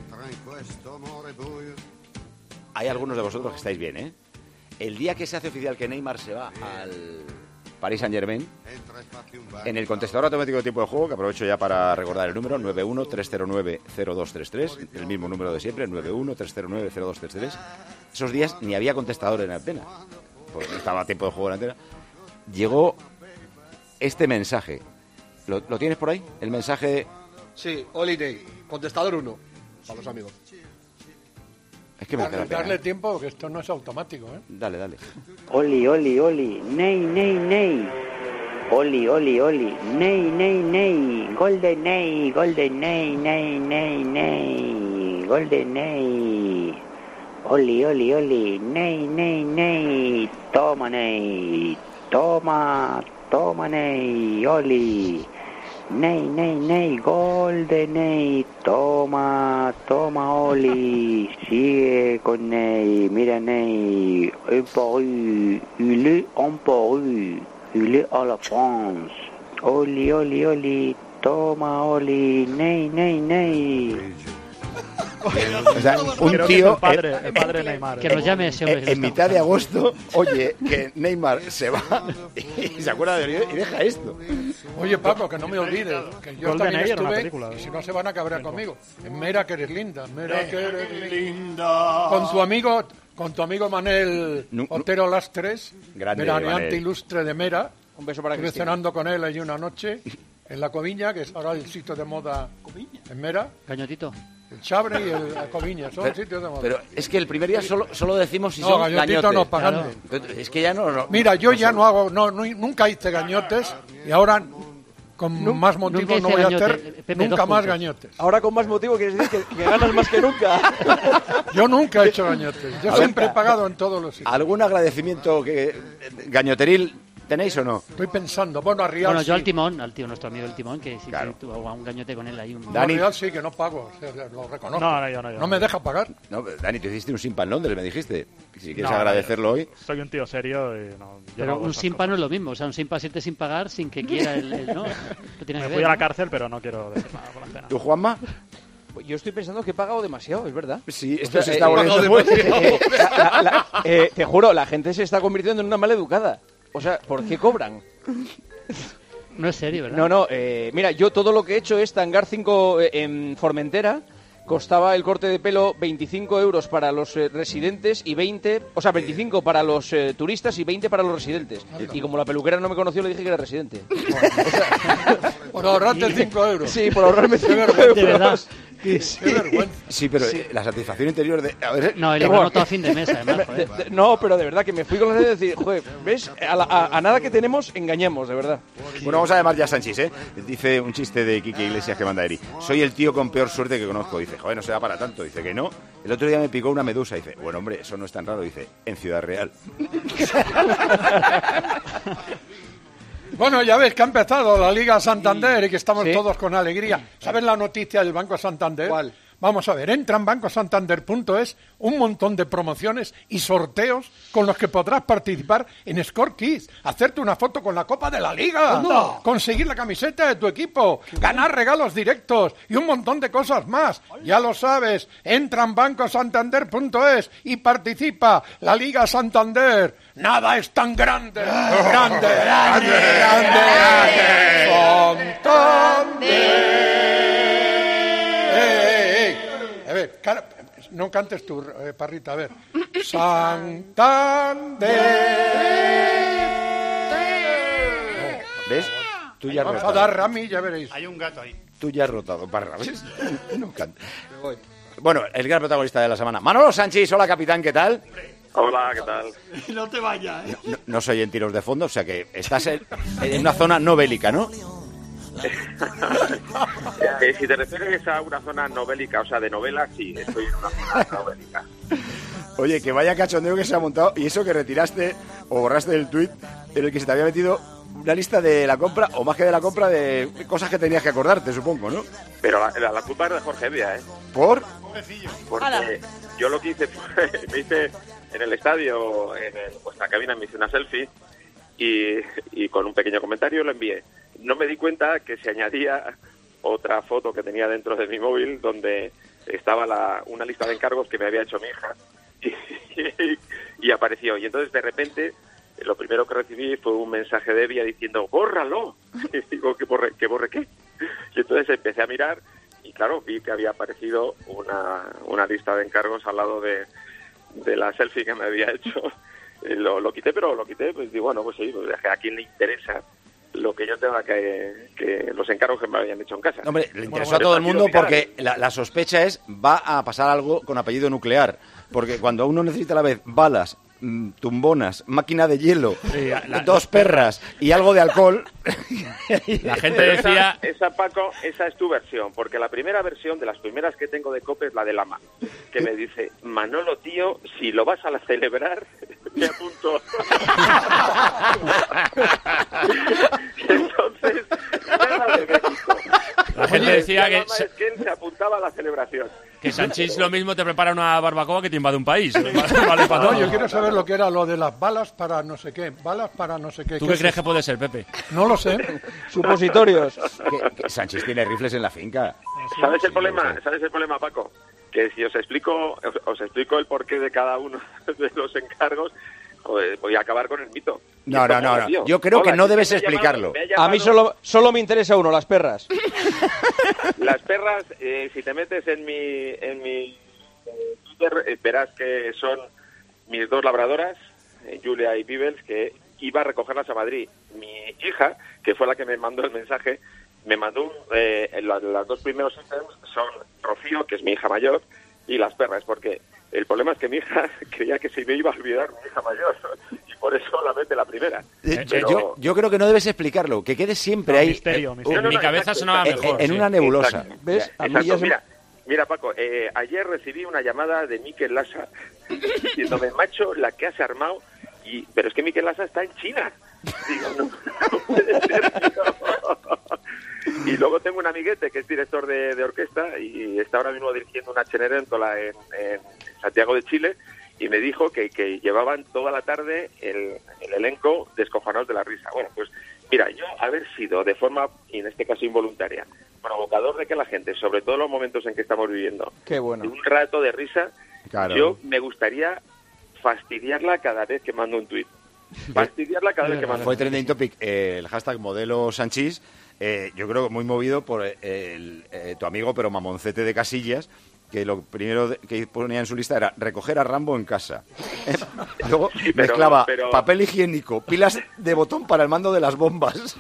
hay algunos de vosotros que estáis bien, ¿eh? El día que se hace oficial que Neymar se va al Paris Saint-Germain, en el contestador automático de tiempo de juego, que aprovecho ya para recordar el número, nueve uno tres cero nueve cero dos tres tres, el mismo número de siempre, nueve uno tres cero nueve cero dos tres tres. Esos días ni había contestador en antena, porque no estaba a tiempo de juego en antena. Llegó este mensaje. ¿Lo, lo tienes por ahí? El mensaje... Sí, Holiday, contestador uno, para los amigos. Es que me queda Darle, pena. darle tiempo, que esto no es automático, ¿eh? Dale, dale. Oli, oli, oli, ney, ney, ney. Oli, oli, oli, ney, ney, ney. Golden ney, golden ney, ney, ney, ney. Golden ney. Oli, oli, oli, ney, ney, ney. Toma, ney. Toma, toma, ney. Oli. Ney, ney, ney, gol de Ney. Toma, toma, Oli. Sigue con Ney. Mira, Ney. Un por un. Il est un por un. Il est à la France. Oli, Oli, Oli. Toma, Oli. Ney, Ney, Ney. O sea, un Creo que tío es el padre, el padre de Neymar. Que nos llame ese hombre. en, en mitad de agosto, oye, que Neymar se va y se acuerda de Oriol y deja esto. Oye, Paco, que no me olvides, que yo Golden también Age era una estuve, película, y ¿eh? si no se van a cabrear conmigo, en Mera que eres linda, Mera que eres linda. Con tu amigo, con tu amigo Manel Nu- nu- Otero Lastres, Grande, veraneante Manel. ilustre de Mera. Un beso para Estuve Cristina. cenando con él allí una noche en La Coviña, que es ahora el sitio de moda en Mera. Gañotito. El Chabre y el La Coviña, son Pero, sitios de moda. pero es que el primer día solo, solo decimos si No, son gañotito gañotes. no, pagante. Claro. Es que ya no... no- Mira, yo no ya son- no hago, no, no- nunca hice gañotes y ahora con más motivo nunca no hice voy a gañote, hacer eh, Pepe, nunca dos más puntos. gañotes. Ahora con más motivo quieres decir que, que ganas más que nunca. Yo nunca he hecho gañotes. Yo A siempre ver. he pagado en todos los sitios. ¿Algún agradecimiento que gañoteril tenéis o no? Estoy pensando, bueno, a Rial Bueno, sí. yo al Timón, al tío, nuestro amigo el Timón, que sí Claro. que tuvo un gañote con él ahí. Un... No, a Rial sí que no pago, o sea, lo reconozco. No, no, yo no, yo No no. me deja pagar. No, pero, Dani, tú hiciste un simpa en Londres, me dijiste. Si quieres No, agradecerlo hoy. Soy un tío serio y no. yo no Pero hago un esas simpa cosas. no es lo mismo. O sea, un simpa siente sin pagar sin que quiera el... el- ¿no? No tiene Me que fui ver, a la ¿no? cárcel, pero no quiero decir nada por la cena. ¿Tú, Juanma? Yo estoy pensando que he pagado demasiado, es verdad. Sí, O esto sea, se eh, está eh, volviendo eh, muy... eh, la- la- la- eh, te juro, la gente se está convirtiendo en una maleducada. O sea, ¿por qué cobran? No es serio, ¿verdad? No, no, eh, mira, yo todo lo que he hecho es tangar cinco eh, en Formentera. Costaba el corte de pelo veinticinco euros para los eh, residentes y veinte, o sea, veinticinco para los eh, turistas y veinte para los residentes. Y como la peluquera no me conoció, le dije que era residente. Por ahorrarte cinco euros. Sí, por ahorrarme cinco vergüenza. euros. De verdad. Qué vergüenza. Sí, pero eh, la satisfacción interior de... A ver, No, el Qué lo ganó guapo. todo a fin de mes, además. De- Joder. de- no, pero de verdad que me fui con la idea de decir, joder, ¿ves? A, la- a- a nada que tenemos, engañamos, de verdad. Bueno, vamos a llamar ya a Sánchez, ¿eh? Dice un chiste de Quique Iglesias que manda Eri. Soy el tío con peor suerte que conozco. Dice, joder, no se da para tanto. Dice que no. El otro día me picó una medusa. Dice, bueno, hombre, eso no es tan raro. Dice, en Ciudad Real. Bueno, ya ves que ha empezado la Liga Santander y que estamos Sí. todos con alegría. ¿Sabes la noticia del Banco Santander? ¿Cuál? Vamos a ver, entra en banco santander punto es un montón de promociones y sorteos con los que podrás participar en Score Kids, hacerte una foto con la Copa de la Liga, ¡Anda! conseguir la camiseta de tu equipo, ganar regalos directos y un montón de cosas más. Ya lo sabes, entra en banco santander punto es y participa. La Liga Santander, nada es tan grande, grande, grande, grande, Santander. ¡Ey, ey, ey! A ver, cara- no cantes tú, eh, Parrita, a ver. Santander. ¿Ves? Tú ya has Vamos a rotado. dar Rami, ya veréis. Hay un gato ahí. Tú ya has rotado, Parra, ¿ves? No canta. Bueno, el gran protagonista de la semana. Manolo Sánchez, hola capitán, ¿qué tal? Hola, ¿qué tal? No te vayas, ¿eh? No, no soy en tiros de fondo, o sea que estás en, en una zona no bélica, ¿no? Eh, si te refieres a una zona novélica, o sea, de novela, sí, estoy en una zona novélica. Oye, que vaya cachondeo que se ha montado y eso que retiraste o borraste del tuit en el que se te había metido una lista de la compra, o más que de la compra, de cosas que tenías que acordarte, supongo, ¿no? Pero la, la, la culpa es de Jorge Vía, ¿eh? ¿Por? Porque Hala. yo lo que hice fue, me hice en el estadio, en el- vuestra cabina, me hice una selfie y, y con un pequeño comentario lo envié. No me di cuenta que se añadía otra foto que tenía dentro de mi móvil donde estaba la, una lista de encargos que me había hecho mi hija y, y apareció. Y entonces de repente lo primero que recibí fue un mensaje de Evia diciendo ¡bórralo! Y digo, ¿que borre, ¿que borre qué? Y entonces empecé a mirar y claro, vi que había aparecido una, una lista de encargos al lado de, de la selfie que me había hecho. Eh, Lo, lo quité, pero lo quité, pues digo, bueno, pues sí, pues, ¿a quién le interesa lo que yo tenga que, que los encargos que me habían hecho en casa? Hombre, le interesó Bueno, a todo el bueno, mundo quiero porque la, la sospecha es va a pasar algo con apellido nuclear. Porque cuando uno necesita a la vez balas, mm, tumbonas, máquina de hielo, Sí, la- dos perras y algo de alcohol... La gente Pero decía... Esa, esa, Paco, esa es tu versión, porque la primera versión, de las primeras que tengo de COPE, es la de Lama, que me dice, Manolo, tío, si lo vas a la celebrar, me apunto. Entonces, nada de ver. La gente Oye, decía y que, Alba Esquel se apuntaba a la celebración. que Sanchís lo mismo te prepara una barbacoa que te invade un país. Vale para No, todo. yo quiero saber lo que era lo de las balas para no sé qué. Balas para no sé qué. ¿Tú ¿Qué qué es crees eso? que puede ser, Pepe? No lo sé. Supositorios. Que, que Sánchez tiene rifles en la finca. ¿Sabes el problema? ¿Sabes el problema, Paco? Que si os explico, os, os explico el porqué de cada uno de los encargos, joder, voy a acabar con el mito. No, Y no, esto no, mola, no. tío. Yo creo que Hola, no sí, debes me ha llamado- explicarlo. me ha A llamado- mí solo, solo me interesa uno, las perras. Las perras, eh, si te metes en mi, en mi eh, Twitter, eh, verás que son mis dos labradoras, eh, Julia y Pibels, que iba a recogerlas a Madrid. Mi hija, que fue la que me mandó el mensaje, me mandó un, eh, la- las dos primeros ítems son Rocío, que es mi hija mayor, y las perras, porque el problema es que mi hija creía que se me iba a olvidar mi hija mayor, y por eso la mete la primera. Eh, Pero- yo, yo creo que no debes explicarlo, que quede siempre No, ahí. misterio, eh, misterio. En mi no, cabeza exacto, sonaba exacto. mejor. en sí. una nebulosa. Exacto. ¿Ves? A mí Exacto, ya se me- mira, mira, Paco, eh, ayer recibí una llamada de Mikel Lassa diciéndome, macho, la que has armado, y pero es que Mikel Lassa está en China. Digo, no, no puede ser, tío. Y luego tengo un amiguete que es director de, de orquesta y está ahora mismo dirigiendo una Cenerentola en, en Santiago de Chile, y me dijo que, que llevaban toda la tarde el, el elenco descojanados de la risa. Bueno, pues mira, yo haber sido de forma, y en este caso involuntaria, provocador de que la gente, sobre todo en los momentos en que estamos viviendo, Qué bueno. de un rato de risa, Claro. yo me gustaría fastidiarla cada vez que mando un tuit. Fastidiarla cada vez que mando Fue un tuit. trending topic eh, el hashtag modelo Sanchís. Eh, yo creo que muy movido por eh, el, eh, tu amigo, pero mamoncete de Casillas, que lo primero de- que ponía en su lista era recoger a Rambo en casa. Luego Sí, pero- mezclaba pero- papel higiénico, pilas de botón para el mando de las bombas.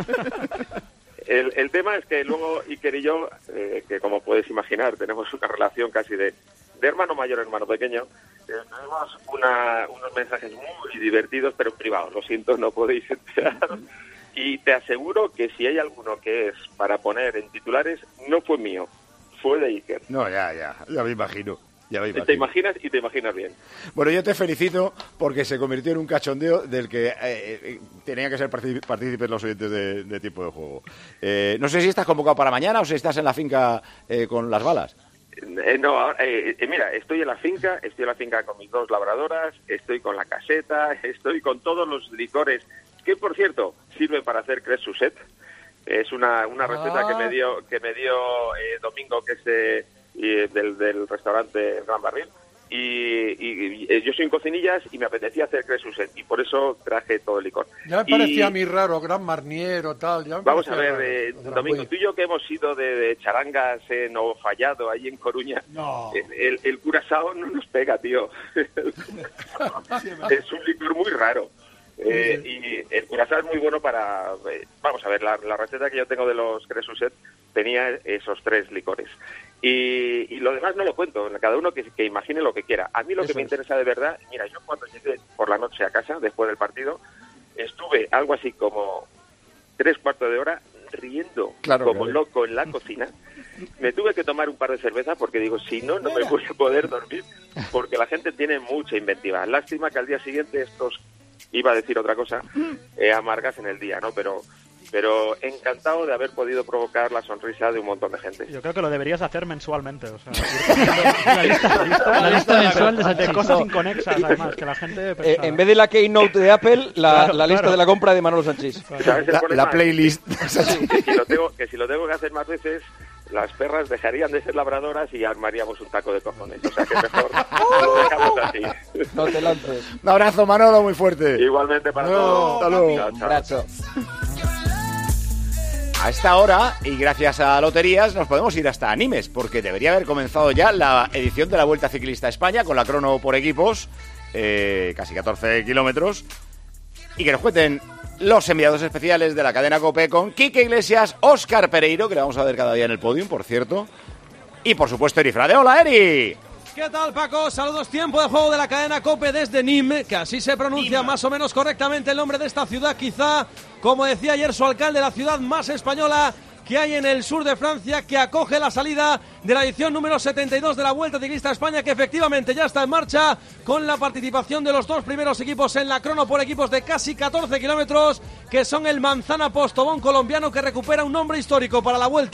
El, el tema es que luego Iker y yo, eh, que como puedes imaginar, tenemos una relación casi de, de hermano mayor, hermano pequeño, eh, tenemos una, unos mensajes muy divertidos, pero privados. Lo siento, no podéis enterar. Y te aseguro que si hay alguno que es para poner en titulares, no fue mío, fue de Iker. No, ya, ya, ya me imagino. Ya me Te imagino. imaginas y te imaginas bien. Bueno, yo te felicito porque se convirtió en un cachondeo del que eh, eh, tenían que ser particip- partícipes los oyentes de, de tipo de juego. Eh, no sé si estás convocado para mañana o si estás en la finca eh, con las balas. Eh, no, ahora, eh, eh, mira, estoy en la finca, estoy en la finca con mis dos labradoras, estoy con la caseta, estoy con todos los licores, que por cierto sirven para hacer crêpes Suzette. Es una, una receta Ah. que me dio que me dio eh, Domingo, que es eh, y, del, del restaurante Gran Barril. Y, y- y, eh, yo soy en cocinillas y me apetecía hacer crêpes Suzette y por eso traje todo el licor. Ya me Y- parecía a mí raro, Gran Marnier o tal. Ya me Vamos a parecía ver, eh, raro, Gran Domingo, Buey. tú y yo que hemos ido de, de charangas en O Fallado, ahí en Coruña, No. el, el, el curazao no nos pega, tío. Es un licor muy raro. Eh, y el curazao es muy bueno para... eh, vamos a ver, la, la receta que yo tengo de los crêpes Suzette tenía esos tres licores. Y, y lo demás no lo cuento, cada uno que, que imagine lo que quiera. A mí lo que Eso me es. interesa de verdad, mira, yo cuando llegué por la noche a casa, después del partido, estuve algo así como tres cuartos de hora riendo Claro, como claro. loco en la cocina. Me tuve que tomar un par de cervezas porque digo, si no, no me voy a poder dormir, porque la gente tiene mucha inventiva. Lástima que al día siguiente estos, iba a decir otra cosa, eh, amargas en el día, ¿no? Pero, pero encantado de haber podido provocar la sonrisa de un montón de gente. Yo creo que lo deberías hacer mensualmente. O sea, ir poniendo una lista, la lista, La lista mensual de de Sanchís. cosas inconexas, además, que la gente Eh, pensaba. en vez de la Keynote de Apple, la, Claro, la lista claro. de la compra de Manolo Sanchís. ¿Sabes el La, problema? la playlist. Que si, lo tengo, que si lo tengo que hacer más veces, las perras dejarían de ser labradoras y armaríamos un taco de cojones. O sea que mejor lo dejamos así. No te lances. Un abrazo, Manolo, muy fuerte. Igualmente para Hasta luego. todos. Hasta luego. Chao, chao. Abrazo. A esta hora, y gracias a Loterías, nos podemos ir hasta Animes, porque debería haber comenzado ya la edición de la Vuelta Ciclista a España con la crono por equipos, eh, casi catorce kilómetros, y que nos cuenten los enviados especiales de la cadena COPE con Quique Iglesias, Óscar Pereiro, que le vamos a ver cada día en el podium, por cierto, y por supuesto Eri Frade. ¡Hola, Eri! ¿Qué tal, Paco? Saludos, tiempo de juego de la cadena COPE desde Nîmes, que así se pronuncia más o menos correctamente el nombre de esta ciudad, quizá, como decía ayer su alcalde, la ciudad más española que hay en el sur de Francia, que acoge la salida de la edición número setenta y dos de la Vuelta Ciclista a España, que efectivamente ya está en marcha, con la participación de los dos primeros equipos en la crono por equipos de casi catorce kilómetros, que son el Manzana Postobón colombiano, que recupera un nombre histórico para la Vuelta.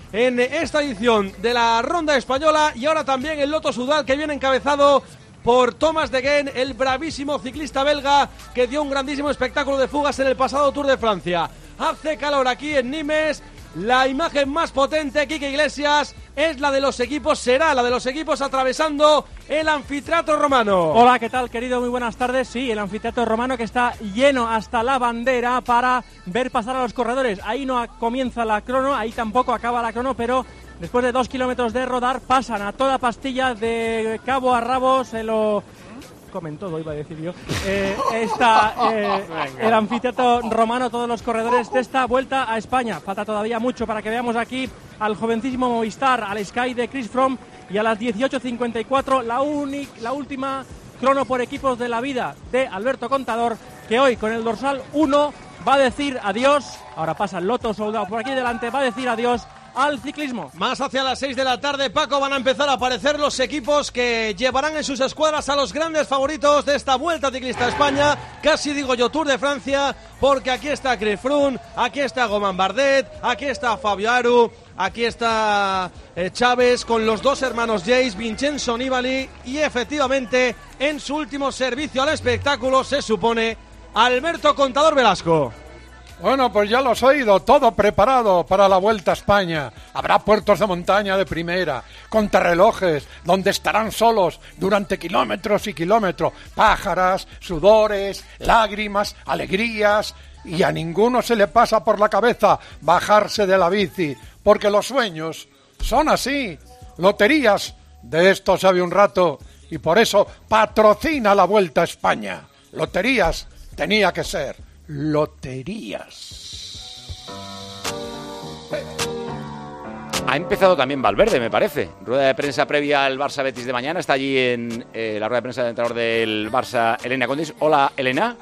en esta edición de la Ronda Española. Y ahora también el Lotto Soudal, que viene encabezado por Thomas de Gendt, el bravísimo ciclista belga que dio un grandísimo espectáculo de fugas en el pasado Tour de Francia. Hace calor aquí en Nimes. La imagen más potente, Quique Iglesias, es la de los equipos, será la de los equipos atravesando el anfiteatro romano. Hola, ¿qué tal, querido? Muy buenas tardes. Sí, el anfiteatro romano que está lleno hasta la bandera para ver pasar a los corredores. Ahí no comienza la crono, ahí tampoco acaba la crono, pero después de dos kilómetros de rodar pasan a toda pastilla de cabo a rabo, se lo... comen todo, iba a decir yo. Eh, está eh, el anfiteatro romano, todos los corredores de esta vuelta a España. Falta todavía mucho para que veamos aquí al jovencísimo Movistar, al Sky de Chris Froome, y a las dieciocho cincuenta y cuatro la, única, la última crono por equipos de la vida de Alberto Contador, que hoy con el dorsal uno va a decir adiós. Ahora pasa el Lotto Soudal por aquí delante, va a decir adiós al ciclismo. Más hacia las seis de la tarde, Paco, van a empezar a aparecer los equipos que llevarán en sus escuadras a los grandes favoritos de esta Vuelta Ciclista a España, casi digo yo Tour de Francia, porque aquí está Chris Froome, aquí está Goman Bardet, aquí está Fabio Aru, aquí está eh, Chávez con los dos hermanos Jace, Vincenzo Nibali y efectivamente en su último servicio al espectáculo se supone Alberto Contador Velasco. Bueno, pues ya lo has oído, todo preparado para la Vuelta a España. Habrá puertos de montaña de primera, contrarrelojes, donde estarán solos durante kilómetros y kilómetros. Pájaras, sudores, lágrimas, alegrías, y a ninguno se le pasa por la cabeza bajarse de la bici, porque los sueños son así. Loterías, de esto sabe un rato, y por eso patrocina la Vuelta a España. Loterías tenía que ser. Loterías. Ha empezado también Valverde, me parece. Rueda de prensa previa al Barça Betis de mañana. Está allí en eh, la rueda de prensa del entrenador del Barça, Elena Condis. Hola, Elena.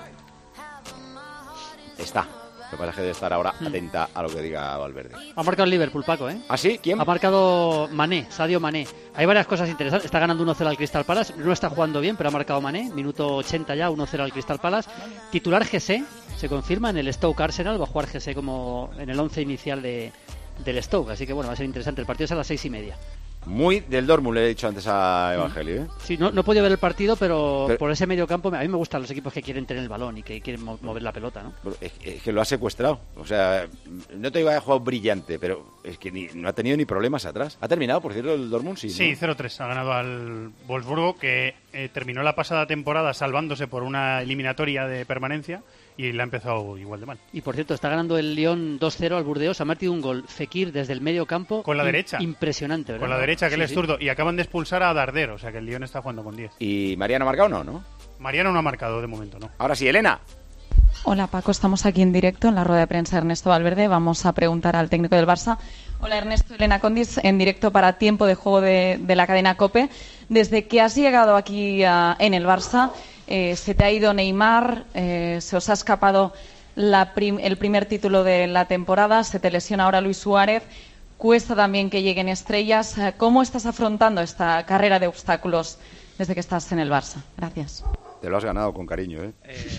Está. Lo que pasa es que debe estar ahora hmm. atenta a lo que diga Valverde. Ha marcado el Liverpool, Paco, ¿eh? ¿Ah, sí? ¿Quién? Ha marcado Mané, Sadio Mané. Hay varias cosas interesantes. Está ganando uno cero al Crystal Palace. No está jugando bien, pero ha marcado Mané. Minuto ochenta ya, uno cero al Crystal Palace. Titular G C. Se confirma en el Stoke Arsenal. Va a jugar G C como en el once inicial de, del Stoke. Así que bueno, va a ser interesante. El partido es a las seis y media. Muy del Dortmund, le he dicho antes a Evangelio, ¿eh? Sí, no, no he podido ver el partido, pero, pero por ese medio campo a mí me gustan los equipos que quieren tener el balón y que quieren mo- mover la pelota, ¿no? Es, es que lo ha secuestrado. O sea, no te digo que haya jugado brillante, pero es que ni, no ha tenido ni problemas atrás. ¿Ha terminado, por cierto, el Dortmund? Sí, sí, ¿no? cero tres. Ha ganado al Wolfsburgo, que eh, terminó la pasada temporada salvándose por una eliminatoria de permanencia y la ha empezado igual de mal. Y por cierto, está ganando el Lyon dos cero al Burdeos. Ha metido un gol Fekir desde el medio campo. Con la in- derecha. Impresionante, ¿verdad? Con la derecha, que sí, él es sí. zurdo. Y acaban de expulsar a Darder, o sea que el Lyon está jugando con diez. ¿Y Mariano ha marcado no, no? Mariano no ha marcado de momento, ¿no? Ahora sí, Elena. Hola Paco, estamos aquí en directo en la rueda de prensa de Ernesto Valverde. Vamos a preguntar al técnico del Barça. Hola Ernesto, Elena Condis, en directo para Tiempo de Juego de, de la cadena COPE. Desde que has llegado aquí a, en el Barça, eh, se te ha ido Neymar, eh, se os ha escapado la prim- el primer título de la temporada, se te lesiona ahora Luis Suárez, cuesta también que lleguen estrellas. ¿Cómo estás afrontando esta carrera de obstáculos desde que estás en el Barça? Gracias. Te lo has ganado con cariño, ¿eh? eh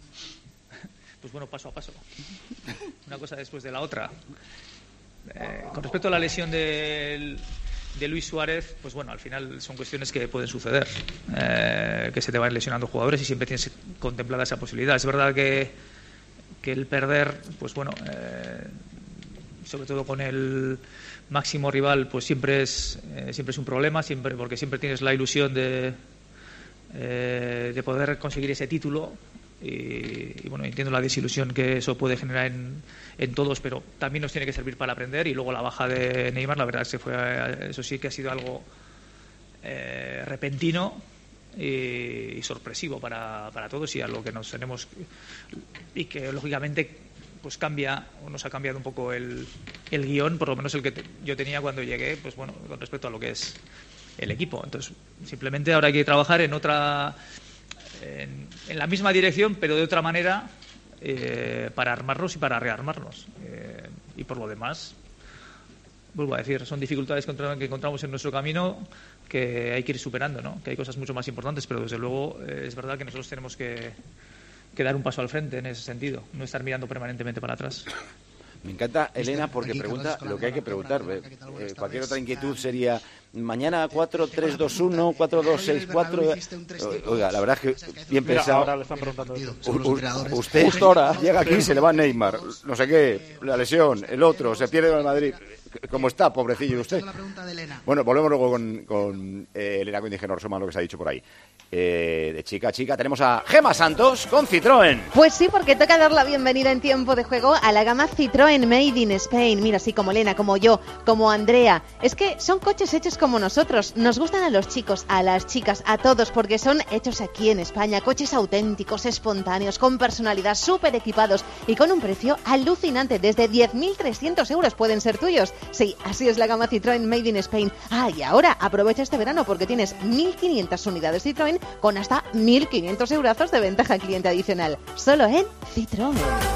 pues bueno, paso a paso. Una cosa después de la otra. Eh, con respecto a la lesión de, de Luis Suárez, pues bueno, al final son cuestiones que pueden suceder. Eh, que se te van lesionando jugadores y siempre tienes contemplada esa posibilidad. Es verdad que, que el perder, pues bueno, eh, sobre todo con el máximo rival, pues siempre es, eh, siempre es un problema, siempre porque siempre tienes la ilusión de, eh, de poder conseguir ese título. Y, y bueno, entiendo la desilusión que eso puede generar en, en todos, pero también nos tiene que servir para aprender. Y luego la baja de Neymar, la verdad es que fue, eso sí que ha sido algo eh, repentino y, y sorpresivo para, para todos, y a lo que nos tenemos, y que lógicamente pues cambia, o nos ha cambiado un poco el, el guión, por lo menos el que te, yo tenía cuando llegué, pues bueno, con respecto a lo que es el equipo. Entonces simplemente ahora hay que trabajar en otra En, en la misma dirección, pero de otra manera, eh, para armarnos y para rearmarnos. Eh, y por lo demás, vuelvo a decir, son dificultades que encontramos en nuestro camino que hay que ir superando, ¿no? Que hay cosas mucho más importantes, pero desde luego eh, es verdad que nosotros tenemos que, que dar un paso al frente en ese sentido, no estar mirando permanentemente para atrás. Me encanta Elena porque pregunta lo que hay que preguntar. Eh, eh, cualquier otra inquietud sería mañana cuatro tres dos uno, cuatro dos seis cuatro. Oiga, la verdad es que bien Mira, pensado. ahora le están preguntando eso. U- u- usted justo ahora llega aquí y se le va Neymar, no sé qué, la lesión, el otro, se pierde el Madrid. ¿Cómo está, pobrecillo de usted? Bueno, volvemos luego con, con eh, Elena Coindígeno Orsoma, lo que se ha dicho por ahí. Eh, de chica a chica tenemos a Gemma Santos con Citroën. Pues sí, porque toca dar la bienvenida en tiempo de juego a la gama Citroën Made in Spain. Mira, así como Elena, como yo, como Andrea. Es que son coches hechos como nosotros. Nos gustan a los chicos, a las chicas, a todos, porque son hechos aquí en España. Coches auténticos, espontáneos, con personalidad, súper equipados y con un precio alucinante. Desde diez mil trescientos euros pueden ser tuyos. Sí, así es la gama Citroën Made in Spain. Ah, y ahora aprovecha este verano porque tienes mil quinientas unidades Citroën con hasta mil quinientos eurazos de ventaja cliente adicional. Solo en Citroën.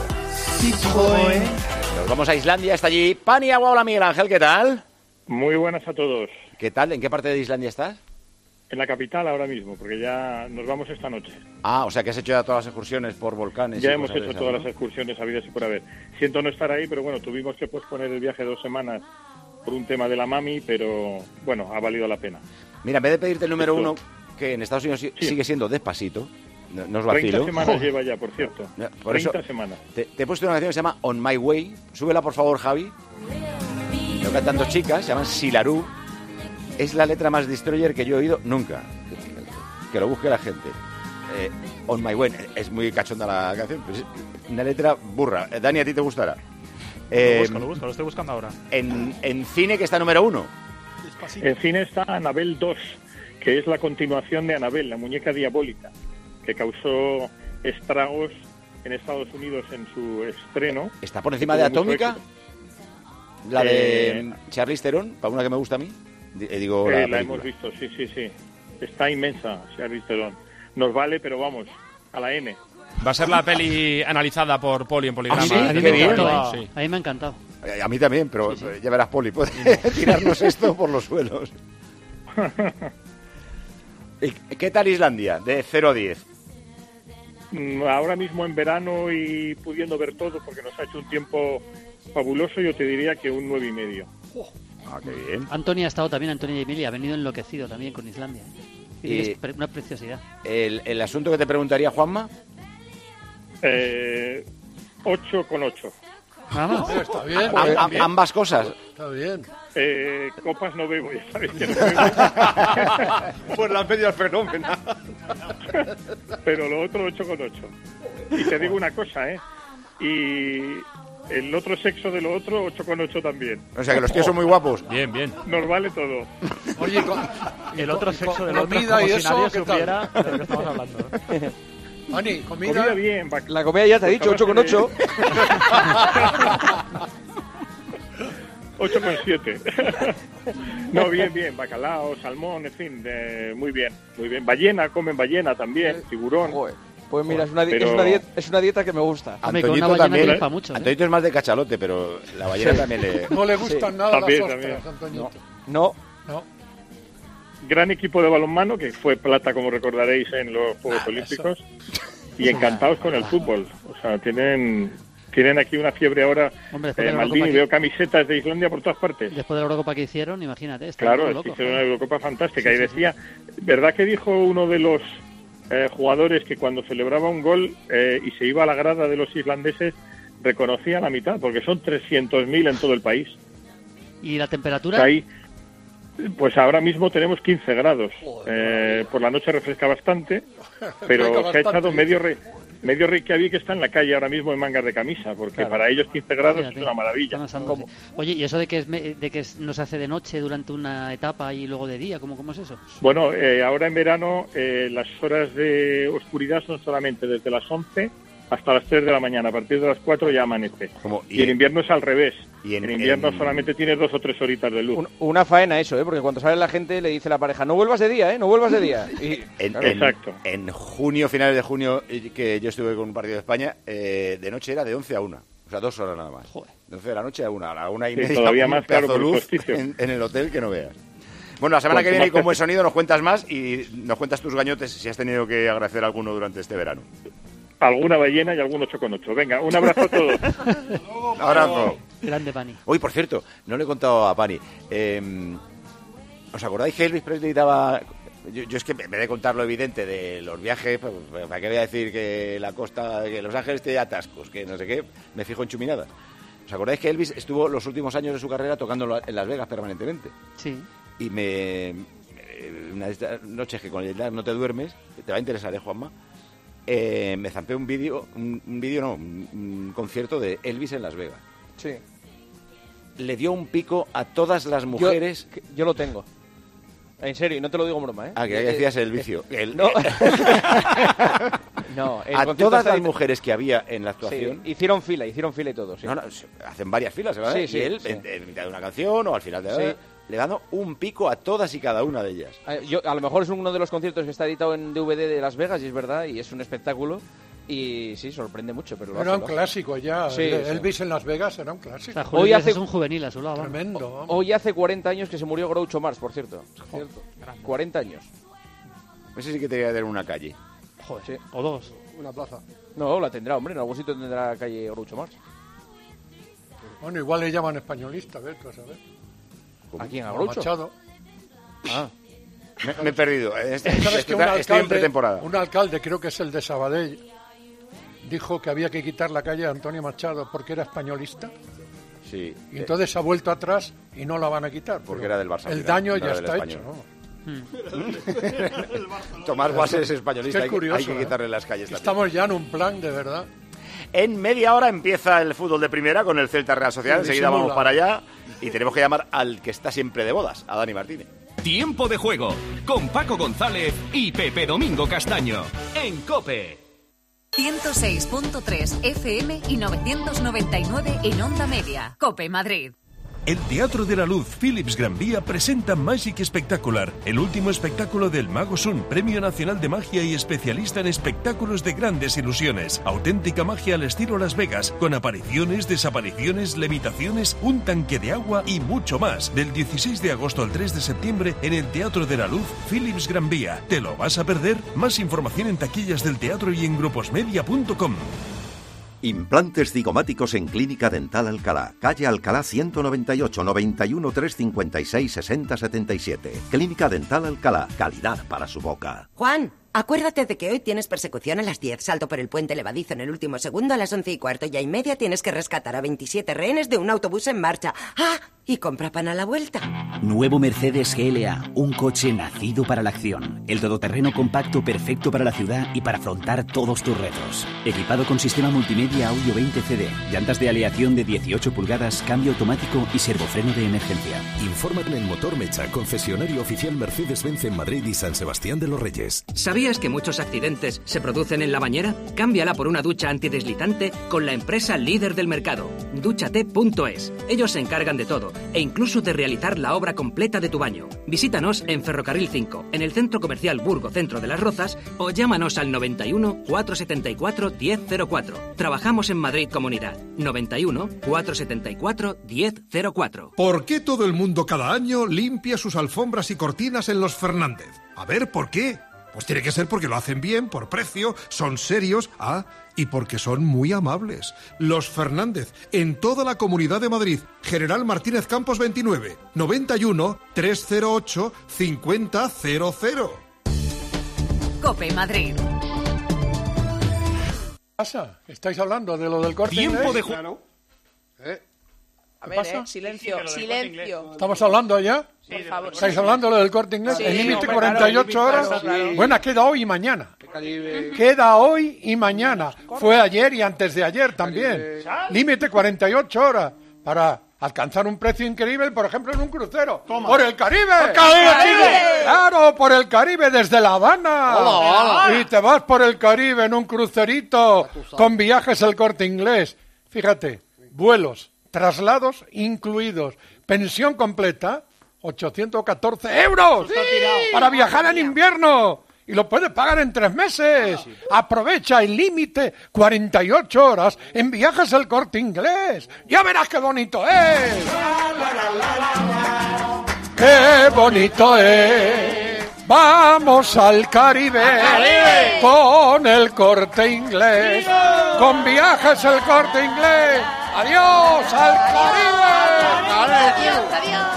Citroën. Nos vamos a Islandia, está allí Paniagua. Hola, Miguel Ángel, ¿qué tal? Muy buenas a todos. ¿Qué tal? ¿En qué parte de Islandia estás? En la capital ahora mismo, porque ya nos vamos esta noche. Ah, o sea que has hecho ya todas las excursiones por volcanes. Ya y hemos cosas hecho de esas, todas ¿no? las excursiones habidas y por haber. Siento no estar ahí, pero bueno, tuvimos que posponer el viaje dos semanas por un tema de la mami, pero bueno, ha valido la pena. Mira, en vez de pedirte el número uno, que en Estados Unidos sigue siendo Despacito, no, no os vacilo. treinta semanas Joder. lleva ya, por cierto. Por treinta eso semanas. Te, te he puesto una canción que se llama On My Way. Súbela, por favor, Javi. Lo cantan dos chicas, se llaman Silarú. Es la letra más destroyer que yo he oído nunca. Que lo busque la gente. Eh, On My Way. Es muy cachonda la canción. Pues es una letra burra. Eh, Dani, ¿a ti te gustará? Lo busco, lo busco, lo estoy buscando ahora. En, en cine, que está número uno. En cine está Annabelle dos, que es la continuación de Annabelle, la muñeca diabólica, que causó estragos en Estados Unidos en su estreno. ¿Está por encima de Atómica? La de Eh, Charlize Theron, para una que me gusta a mí. D- eh, digo, Eh, la, la película. hemos visto, sí, sí, sí. Está inmensa, Charlize Theron. Nos vale, pero vamos, a la N. Va a ser la peli analizada por Poli en Poligrama. ¿Ah, sí? de Qué Twitter, bien. ¿no? Sí. Sí. A mí me ha encantado. Eh, A mí también, pero eh, ya verás, Poli, puede tirarnos esto por los suelos. ¿Y qué tal Islandia? De cero a diez. Mm, Ahora mismo en verano y pudiendo ver todo, porque nos ha hecho un tiempo fabuloso, yo te diría que un nueve y medio. Ah, qué bien. Antonio ha estado también, Antonio y Emilia, ha venido enloquecido también con Islandia. Y Y- es pre- una preciosidad. El, el asunto que te preguntaría, Juanma. Eh, ocho con ocho. Vamos. Está bien. A- bien, a- bien. ambas cosas. Está bien. Eh, copas no bebo, ya sabéis que no bebo. Pues la media fenómeno. Pero lo otro ocho con ocho. Y te digo una cosa, ¿eh? Y el otro sexo de lo otro ocho con ocho también. O sea que los tíos son muy guapos. Bien, bien. Nos vale todo. Oye, con, El otro y sexo con del otro, comida como y si eso, nadie ¿qué tal? supiera de lo que estamos hablando. Ani, comida. Comida bien. va- La comida ya te he dicho, ocho con ocho. ocho con siete. No, bien, bien. Bacalao, salmón, en fin, de- muy bien, muy bien. Ballena, comen ballena también, tiburón. Joder. Pues mira, es una, di- Pero- es, una dieta, es una dieta que me gusta. Hombre, con una Antoñito ballena también. triunfa mucho, ¿eh? Antoñito es más de cachalote, pero la ballena también le. No le gustan Sí. nada También, las también. ostras, Antoñito. No, No. Gran equipo de balonmano, que fue plata, como recordaréis, en los Juegos Ah, Olímpicos. Y encantados con el fútbol. O sea, tienen tienen aquí una fiebre ahora. Hombre, después de Eh, la Maldini, Eurocopa veo camisetas de Islandia por todas partes. Después de la Eurocopa que hicieron, imagínate. Está Claro, todo es que loco. hicieron una Eurocopa fantástica. Sí, y sí, decía, ¿verdad que dijo uno de los eh, jugadores que cuando celebraba un gol eh, y se iba a la grada de los islandeses, reconocía la mitad? Porque son trescientos mil en todo el país. ¿Y la temperatura? Ahí, pues ahora mismo tenemos quince grados. Eh, por la noche refresca bastante, pero Refresca se ha bastante, echado dice. medio re, medio Reykjavik que está en la calle ahora mismo en mangas de camisa, porque Claro. para ellos quince grados Fíjate, es una maravilla. están asándose. Oye, ¿y eso de que, es me- de que es- no se hace de noche durante una etapa y luego de día? ¿Cómo, cómo es eso? Bueno, eh, ahora en verano eh, las horas de oscuridad son solamente desde las once hasta las tres de la mañana. A partir de las cuatro ya amanece. Como- Y en invierno es al revés. y en- en, invierno en- solamente tienes dos o tres horitas de luz. un- una faena eso, ¿eh? Porque cuando sale la gente le dice la pareja, no vuelvas de día, ¿eh? No vuelvas de día. Y, En, claro, en- Exacto. en junio, finales de junio, y que yo estuve con un partido de España, eh, de noche era de once a una. O sea, dos horas nada más. Joder. De once de la noche a una. A la una y Sí, media. todavía un más, claro, pedazo de por el luz solsticio. en, en el hotel que no veas. Bueno, la semana Cuanto que viene, y más con buen te- sonido, nos cuentas más y nos cuentas tus gañotes si has tenido que agradecer alguno durante este verano. alguna ballena y algún ocho con ocho. Venga, un abrazo a todos. Un abrazo. Grande Pani. Uy, por cierto, no le he contado a Pani. Eh, ¿Os acordáis que Elvis Presley daba... Yo, yo es que en vez de contar lo evidente de los viajes, pues, ¿para qué voy a decir que la costa, que Los Ángeles tiene atascos, que no sé qué? Me fijo en chuminadas. ¿Os acordáis que Elvis estuvo los últimos años de su carrera tocando en Las Vegas permanentemente? Sí. Y me... Una de estas noches que con el no te duermes, te va a interesar, ¿eh, Juanma? Eh, me zampé un vídeo, un, un vídeo no, un, un concierto de Elvis en Las Vegas. Sí. Le dio un pico a todas las mujeres. Yo, yo lo tengo. En serio, no te lo digo en broma, ¿eh? Ah, que ya decías el vicio. El, no. No, el a todas las está... mujeres que había en la actuación. Sí, hicieron fila, hicieron fila y todo, sí. No, no, hacen varias filas, ¿verdad? Sí, sí, y él, sí. En, en mitad de una canción o al final de la... Sí. le dando un pico a todas y cada una de ellas. Yo, a lo mejor es uno de los conciertos que está editado en D V D de Las Vegas, y es verdad, y es un espectáculo. Y sí, sorprende mucho. Pero lo era hace, un lo hace. clásico ya. Sí, Elvis sí. en Las Vegas era un clásico. O sea, Julio Hoy Iglesias hace es un juvenil a su lado. Tremendo. Vamos. Hoy hace cuarenta años que se murió Groucho Marx, por cierto. Cierto. cuarenta años. Ese sí que tenía que tener una calle. Joder, sí. O dos. Una plaza. No, la tendrá, hombre. En algún sitio tendrá calle Groucho Marx. Bueno, igual le llaman españolista, ¿ves? ¿Tú sabes? ¿A quién? ¿A A Groucho? Machado. Ah. Me, me he perdido. Este, ¿Sabes este, que un estoy en alcalde, pretemporada. un alcalde, creo que es el de Sabadell, dijo que había que quitar la calle a Antonio Machado porque era españolista? Sí. Y entonces se ha vuelto atrás y no la van a quitar. Porque era del Barça. El final, daño no ya era del está Español. hecho, ¿no? Tomás Guases es españolista, Qué hay, curioso, hay que ¿eh? quitarle las calles también. Estamos ya en un plan, de verdad. En media hora empieza el fútbol de primera con el Celta Real Sociedad. Enseguida vamos para allá y tenemos que llamar al que está siempre de bodas, a Dani Martínez. Tiempo de juego con Paco González y Pepe Domingo Castaño en COPE. ciento seis punto tres F M y novecientos noventa y nueve en Onda Media. COPE Madrid. El Teatro de la Luz Philips Gran Vía presenta Magic Spectacular, el último espectáculo del Mago Sun, Premio Nacional de Magia y especialista en espectáculos de grandes ilusiones. Auténtica magia al estilo Las Vegas, con apariciones, desapariciones, levitaciones, un tanque de agua y mucho más. Del dieciséis de agosto al tres de septiembre en el Teatro de la Luz Philips Gran Vía. ¿Te lo vas a perder? Más información en taquillas del teatro y en gruposmedia punto com. Implantes zigomáticos en Clínica Dental Alcalá. Calle Alcalá ciento noventa y ocho, noventa y uno, trescientos cincuenta y seis, sesenta setenta y siete. Clínica Dental Alcalá. Calidad para su boca. Juan, acuérdate de que hoy tienes persecución a las diez, salto por el puente levadizo en el último segundo, a las once y cuarto y a y media tienes que rescatar a veintisiete rehenes de un autobús en marcha. ¡Ah! Y compra pan a la vuelta. Nuevo Mercedes G L A, un coche nacido para la acción. El todoterreno compacto perfecto para la ciudad y para afrontar todos tus retos. Equipado con sistema multimedia audio veinte C D, llantas de aleación de dieciocho pulgadas, cambio automático y servofreno de emergencia. Infórmate en el Motor Mecha, concesionario oficial Mercedes-Benz en Madrid y San Sebastián de los Reyes. ¿Sabías que muchos accidentes se producen en la bañera? Cámbiala por una ducha antideslizante con la empresa líder del mercado, dúchate punto es. Ellos se encargan de todo e incluso de realizar la obra completa de tu baño. Visítanos en Ferrocarril cinco, en el Centro Comercial Burgo Centro de las Rozas, o llámanos al noventa y uno, cuatrocientos setenta y cuatro, diez cero cuatro. Trabajamos en Madrid Comunidad. noventa y uno, cuatrocientos setenta y cuatro, diez cero cuatro. ¿Por qué todo el mundo cada año limpia sus alfombras y cortinas en los Fernández? A ver, ¿por qué? Pues tiene que ser porque lo hacen bien, por precio, son serios, ah, y porque son muy amables. Los Fernández, en toda la Comunidad de Madrid. General Martínez Campos veintinueve, noventa y uno, trescientos ocho, cincuenta cero cero. COPE Madrid. ¿Qué pasa? ¿Estáis hablando de lo del Corte Tiempo Inglés? de juego. ¿Eh? A ¿Qué ver, pasa? eh, silencio, silencio. ¿Estamos hablando ya? Por favor. ¿Estáis hablando de lo del Corte Inglés? Sí, ¿El límite hombre, cuarenta y ocho claro, horas? claro, claro. Bueno, queda hoy y mañana. Queda hoy y mañana. Fue ayer y antes de ayer también. Límite cuarenta y ocho horas para alcanzar un precio increíble, por ejemplo, en un crucero. ¡Por el Caribe! ¡Por Caribe, chico! ¡Claro, por el Caribe, desde La Habana! Hola, hola. Y te vas por el Caribe en un crucerito con Viajes El Corte Inglés. Fíjate, vuelos, traslados incluidos, pensión completa, ochocientos catorce euros para viajar en invierno. Y lo puedes pagar en tres meses. Aprovecha el límite cuarenta y ocho horas en Viajes El Corte Inglés. Ya verás qué bonito es. ¡Qué bonito es! Vamos al Caribe, ¡Caribe! Con el Corte Inglés. Con Viajes El Corte Inglés. Adiós al Caribe. Adiós, adiós.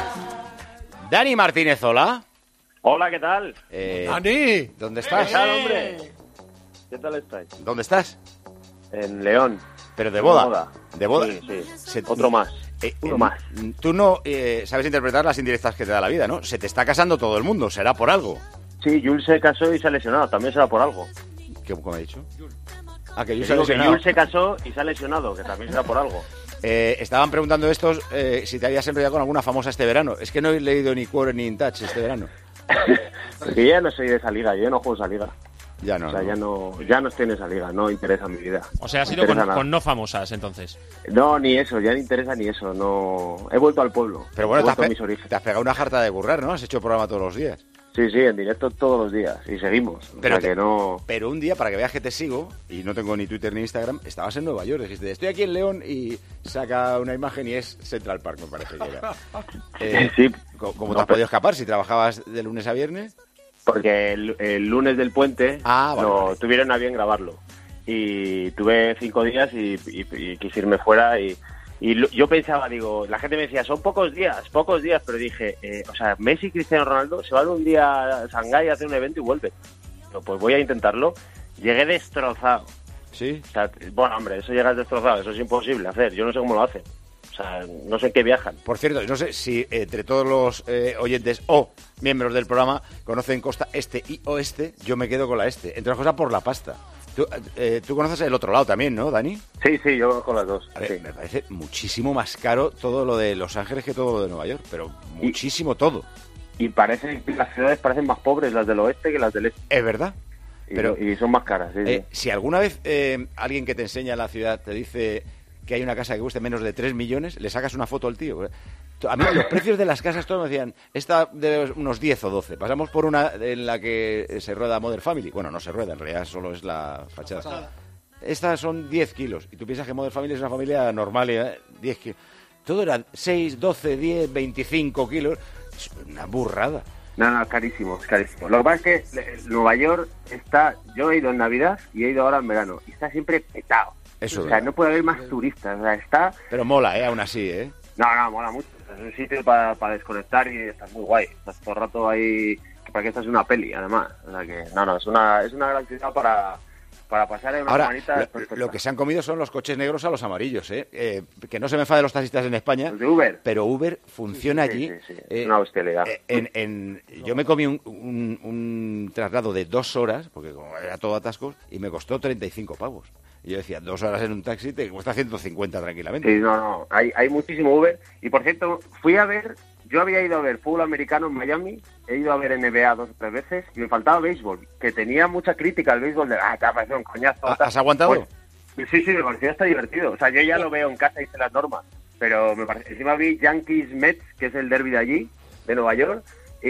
Dani Martínez, hola. Hola, ¿qué tal? Eh, Dani. ¿Dónde estás? ¿Qué tal, hombre? ¿Qué tal estáis? ¿Dónde estás? En León. ¿Pero de boda? De boda. ¿De boda? Sí, sí. Se- Otro más. Eh, Uno eh, más. Tú no eh, sabes interpretar las indirectas que te da la vida, ¿no? Se te está casando todo el mundo, será por algo. Sí, Jules se casó y se ha lesionado. También será por algo. ¿Qué, ¿Cómo ha dicho? Ah, que Que Jules se ha digo que lesionado. Jules se casó y se ha lesionado, que también será por algo. Eh, estaban preguntando estos eh, si te habías enrollado con alguna famosa este verano. Es que no he leído ni Quarter ni In Touch este verano. Porque yo ya no soy de esa liga, yo ya no juego esa liga. Ya no. O sea, no. ya no, ya no estoy en esa liga, no interesa mi vida. O sea, has No ido con, interesa nada. con no famosas, entonces. No, ni eso, ya no interesa ni eso, no... He vuelto al pueblo. Pero bueno, he te has, vuelto a pe- mis orígenes. te has pegado una jarta de currar, ¿no? Has hecho programa todos los días. Sí, sí, en directo todos los días, y seguimos. O Pero, sea te- que no... pero un día, para que veas que te sigo, y no tengo ni Twitter ni Instagram, estabas en Nueva York. Dijiste, estoy aquí en León y saca una imagen y es Central Park, me parece que era. Eh, Sí. ¿Cómo cómo No, te has pero- podido escapar si trabajabas de lunes a viernes? Porque el, el lunes del puente Ah, vale, lo vale. tuvieron a bien grabarlo. Y tuve cinco días y, y- y quise irme fuera y, y lo- yo pensaba, digo, la gente me decía, son pocos días, pocos días, pero dije, eh, o sea, Messi y Cristiano Ronaldo se van un día a Shanghái a hacer un evento y vuelven. Digo, pues voy a intentarlo. Llegué destrozado. ¿Sí? O sea, bueno, hombre, eso llegas destrozado, eso es imposible hacer, yo no sé cómo lo hacen. O sea, no sé en qué viajan. Por cierto, no sé si eh, entre todos los eh, oyentes o miembros del programa conocen costa este y oeste, yo me quedo con la este. Entre otras cosas por la pasta. Tú, eh, tú conoces el otro lado también, ¿no, Dani? Sí, sí, yo con las dos. A ver, sí. me parece muchísimo más caro todo lo de Los Ángeles que todo lo de Nueva York, pero muchísimo todo. Y parece que las ciudades parecen más pobres las del oeste que las del este. Es verdad. Y, Pero- y son más caras, sí, Eh, sí. si alguna vez eh, alguien que te enseña la ciudad te dice que hay una casa que cueste menos de tres millones, le sacas una foto al tío. A mí los precios de las casas todos me decían, esta de unos diez o doce. Pasamos por una en la que se rueda Modern Family. Bueno, no se rueda, en realidad solo es la fachada. Estas son diez kilos. Y tú piensas que Modern Family es una familia normal, ¿eh? diez kilos. Todo era seis, doce, diez, veinticinco kilos. Es una burrada. No, no, es carísimo, es carísimo. Lo que pasa es que eh, Nueva York está... Yo he ido en Navidad y he ido ahora en verano. Y está siempre petado. Eso o es sea, verdad. no puede haber más turistas. O sea, está... Pero mola, ¿eh? Aún así, ¿eh? No, no, mola mucho. Es un sitio para, para desconectar y estás muy guay. Estás todo el rato ahí... que Para que estás en una peli, además. O sea que... No, no, es una, es una gran ciudad para... Para pasar en una Ahora, semanita lo, perfecta. lo que se han comido son los coches negros a los amarillos, ¿eh? Eh, que no se me enfaden los taxistas en España. Los de Uber. Pero Uber funciona Sí, allí. sí, sí, sí. eh, Es una bestialidad. eh, en, en- yo me comí un, un- un traslado de dos horas, porque como era todo atascos, y me costó treinta y cinco pavos. Y yo decía, dos horas en un taxi te cuesta ciento cincuenta tranquilamente. Sí, no, no, hay, hay muchísimo Uber. Y por cierto, fui a ver, yo había ido a ver fútbol americano en Miami, he ido a ver N B A dos o tres veces, y me faltaba béisbol, que tenía mucha crítica al béisbol de, ah, te ha parecido un coñazo. ¿Ha- tal. ¿Has aguantado? Pues, sí, sí, me pareció hasta divertido. O sea, yo ya lo veo en casa y sé las normas, pero me parece, encima vi Yankees Mets, que es el derby de allí, de Nueva York,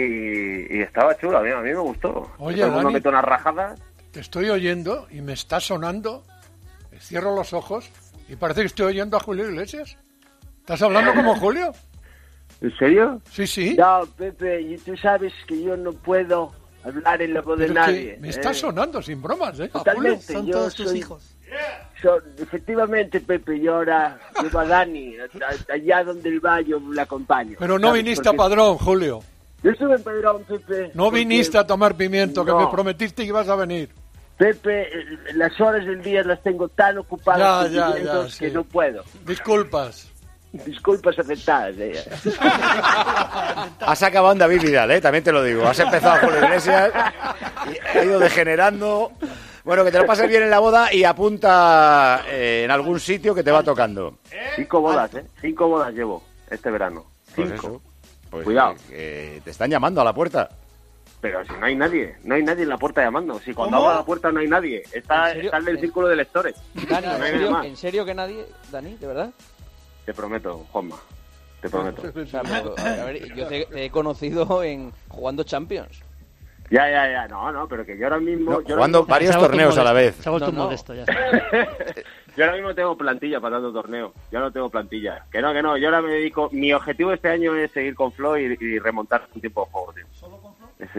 y, y estaba chulo, a mí, a mí me gustó. Oye, Todo el mundo Dani. mete unas rajadas. Te estoy oyendo y me está sonando. Cierro los ojos y parece que estoy oyendo a Julio Iglesias. ¿Estás hablando como Julio? ¿En serio? Sí, sí. No, Pepe, y tú sabes que yo no puedo hablar en la voz de Pero es que nadie. me está ¿eh? sonando sin bromas, ¿eh? a Totalmente, Julio. yo soy- son- efectivamente, Pepe, yo ahora llevo a Dani, a- allá donde él va yo le acompaño. Pero no ¿sabes? viniste Porque a Padrón, Julio. Yo estuve en Padrón, Pepe. No porque, viniste a tomar pimiento, que No. me prometiste que ibas a venir. Pepe, eh, las horas del día las tengo tan ocupadas con Ya, ya, pimientos ya, que sí. no puedo. Disculpas. Disculpas aceptadas. Eh. Has acabado en David Vidal, ¿eh? También te lo digo. Has empezado con Iglesias y ha ido degenerando. Bueno, que te lo pases bien en la boda y apunta eh, en algún sitio que te va tocando. Cinco bodas, ¿eh? Cinco bodas llevo este verano. Pues Cinco. eso. Pues Cuidado. que- que te están llamando a la puerta. Pero si no hay nadie, no hay nadie en la puerta llamando. Si cuando ¿Cómo? abro la puerta no hay nadie, está, ¿En serio? está el del círculo de lectores. Dani, No ¿en hay nadie serio, más. ¿en serio que nadie? Dani, ¿de verdad? Te prometo, Juanma, te prometo. O sea, pero, a ver, yo te, te he conocido en jugando Champions. Ya, ya, ya, no, no, pero que yo ahora mismo... No, yo ahora jugando mismo- varios torneos a la vez. Se ha vuelto No, un no. modesto, ya. Yo ahora mismo tengo plantilla para tanto torneo. Yo no tengo plantilla. Que no, que no. Yo ahora me dedico... Mi objetivo este año es seguir con Flo y, y remontar un tiempo de juego, tío. ¿Solo con Flo? Sí,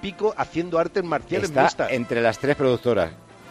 pico haciendo artes marciales Está mixtas. entre las tres productoras.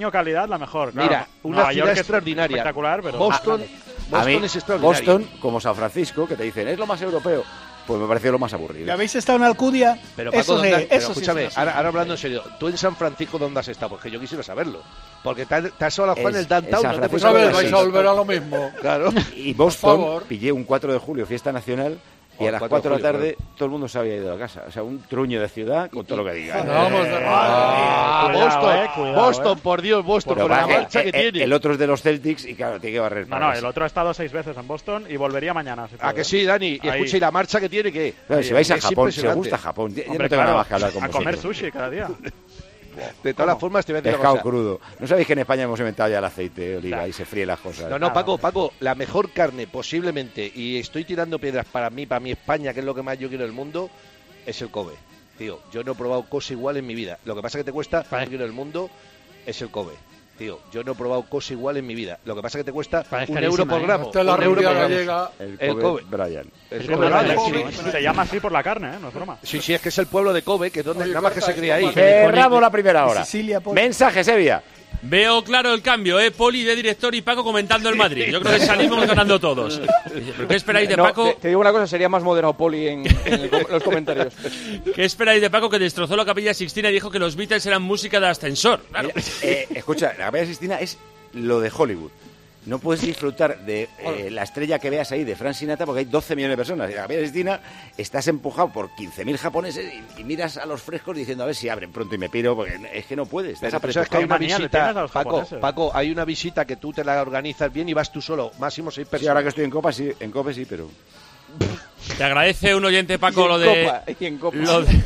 precio-calidad la mejor. Claro. Mira, una Nueva ciudad York es extraordinaria. espectacular, pero Boston, A Boston mí, es extraordinario. Boston, como San Francisco, que te dicen, es lo más europeo, pues me pareció lo más aburrido. ¿Ya habéis estado en Alcudia? Pero, Paco, eso ¿dónde sí, has- pero eso sí escúchame, es ahora, ahora hablando en serio, ¿tú en San Francisco dónde has estado? Porque yo quisiera saberlo. Porque te has, te has solo jugado en el Es- downtown. en San no te Francisco puedes Otra vez saber vais a así. volver a lo mismo. Claro. Y Por Boston, favor. pillé un cuatro de julio, fiesta nacional, Y a las cuatro de la tarde todo el mundo se había ido a casa. O sea, un truño de ciudad con todo lo que diga. No, vamos de ah, cuidado, Boston, eh, cuidado, Boston, eh. por Dios, Boston, por la marcha que, que el, tiene. El otro es de los Celtics y claro, tiene que barrer. No, no, el otro ha estado seis veces en Boston y volvería mañana. Si ¿A que sí, Dani? Y escucha, ¿y la marcha que tiene qué? Claro, si vais a Japón, si os gusta Japón, yo no tengo nada más que hablar con a vosotros. comer sushi cada día. De todas las formas, te voy a decir pescado una cosa. crudo. ¿No sabéis que en España hemos inventado ya el aceite de oliva y se fríen las cosas? No, no, Paco, Paco, la mejor carne posiblemente, y estoy tirando piedras para mí, para mi España, que es lo que más yo quiero del mundo, es el Kobe. Tío, yo no he probado cosa igual en mi vida. Lo que pasa que te cuesta, lo que quiero del mundo, es el Kobe. Tío, yo no he probado cosa igual en mi vida. Lo que pasa que te cuesta un euro por gramo. Esta es la un euro por gallega. El El Kobe, Kobe. Brian. El El Kobe Kobe, Bryant. sí, se llama así por la carne, ¿eh? No es broma. Sí, sí, es que es el pueblo de Kobe, que es donde Oye, nada más que se corta, cría ahí. Cerramos la primera hora. Sicilia, Poli. Mensaje, Sevilla. Veo claro el cambio, ¿eh? Poli de director y Paco comentando el Madrid. Yo creo que salimos ganando todos. ¿Pero qué esperáis de No, Paco? Te, te digo una cosa, sería más moderado Poli en, en el, los comentarios. ¿Qué esperáis de Paco que destrozó la Capilla Sixtina y dijo que los Beatles eran música de ascensor? Claro. Eh, escucha, la Capilla Sixtina es lo de Hollywood. No puedes disfrutar de eh, la estrella que veas ahí de Frank Sinatra porque hay doce millones de personas. Y en la Capilla Sixtina estás empujado por quince mil japoneses y, y miras a los frescos diciendo a ver si abren pronto y me piro porque es que no puedes. Estás Pero sabes que hay una manía le visita, tienes a los Paco, japoneses. Paco, hay una visita que tú te la organizas bien y vas tú solo, máximo seis personas. Sí, ahora que estoy en Copa, sí, en Copa sí, pero... Te agradece un oyente, Paco, Y en lo de... Copa, y en Copa. Lo de,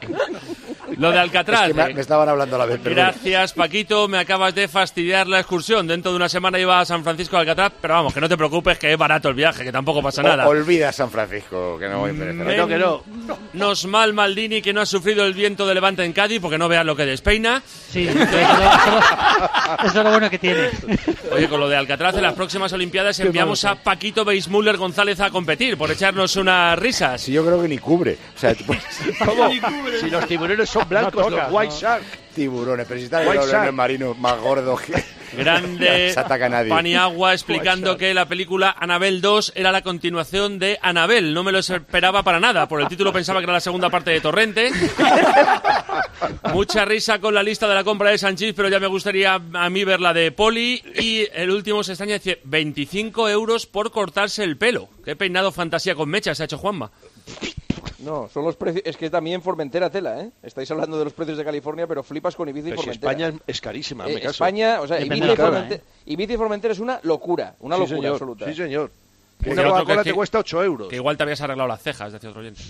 lo de Alcatraz. Es que me, eh. me estaban hablando a la vez, perdón. Gracias, Paquito, me acabas de fastidiar la excursión. Dentro de una semana iba a San Francisco de Alcatraz, pero vamos, que no te preocupes, que es barato el viaje, que tampoco pasa nada. O, olvida San Francisco, que no voy a interesar. Men- no, que no. Nos mal Maldini, que no ha sufrido el viento de levante en Cádiz, porque no veas lo que despeina. Sí, eso, eso, eso es lo bueno que tiene. Oye, con lo de Alcatraz, en las próximas Olimpiadas enviamos a Paquito Beismuller González a competir, por echarnos unas risas. Sí, yo creo que ni cubre. O sea, tú puedes- ¿Cómo? Si los tiburones son blancos, No toca, los white ¿no? shark. tiburones, pero si están White los Shark. leones marinos más gordos que... Grande No se ataca a nadie. Paniagua explicando que la película Annabelle dos era la continuación de Annabelle. No me lo esperaba para nada. Por el título pensaba que era la segunda parte de Torrente. Mucha risa con la lista de la compra de Sanchís, pero ya me gustaría a mí ver la de Poli. Y el último se extraña, dice veinticinco euros por cortarse el pelo. Qué peinado fantasía con mechas se ha hecho Juanma. No, son los precios. Es que también Formentera tela, ¿eh? Estáis hablando de los precios de California, pero flipas con Ibiza y Pero si Formentera. España es, es carísima, Eh, me caso. España, o sea, Depende Ibiza de y, la zona, Formentera, Ibiza y Formentera es una locura, una Sí, locura señor. absoluta. Sí, señor. Que Una otro Coca-Cola que- te cuesta ocho euros. Que igual te habías arreglado las cejas, decía otro oyente.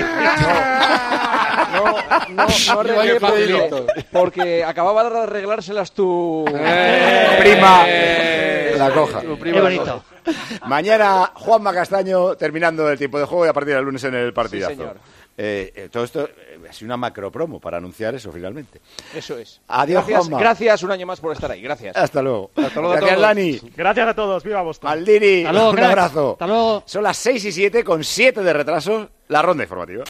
No, no, no arreglé porque, porque acababa de arreglárselas tu prima. La coja. Tu Qué prima bonito. Mañana Juanma Castaño terminando el tiempo de juego y a partir del lunes en el partidazo. Sí, señor. Eh, eh, todo esto eh, es una macro promo para anunciar eso finalmente. Eso es. Adiós, gracias, Juanma. gracias un año más por estar ahí. Gracias. Hasta luego. Hasta luego a Gracias, todos. Dani. Gracias a todos. Viva Boston. Maldini. Hasta luego, Un cracks. abrazo. Hasta luego. Son las seis y siete con siete de retraso. La ronda informativa.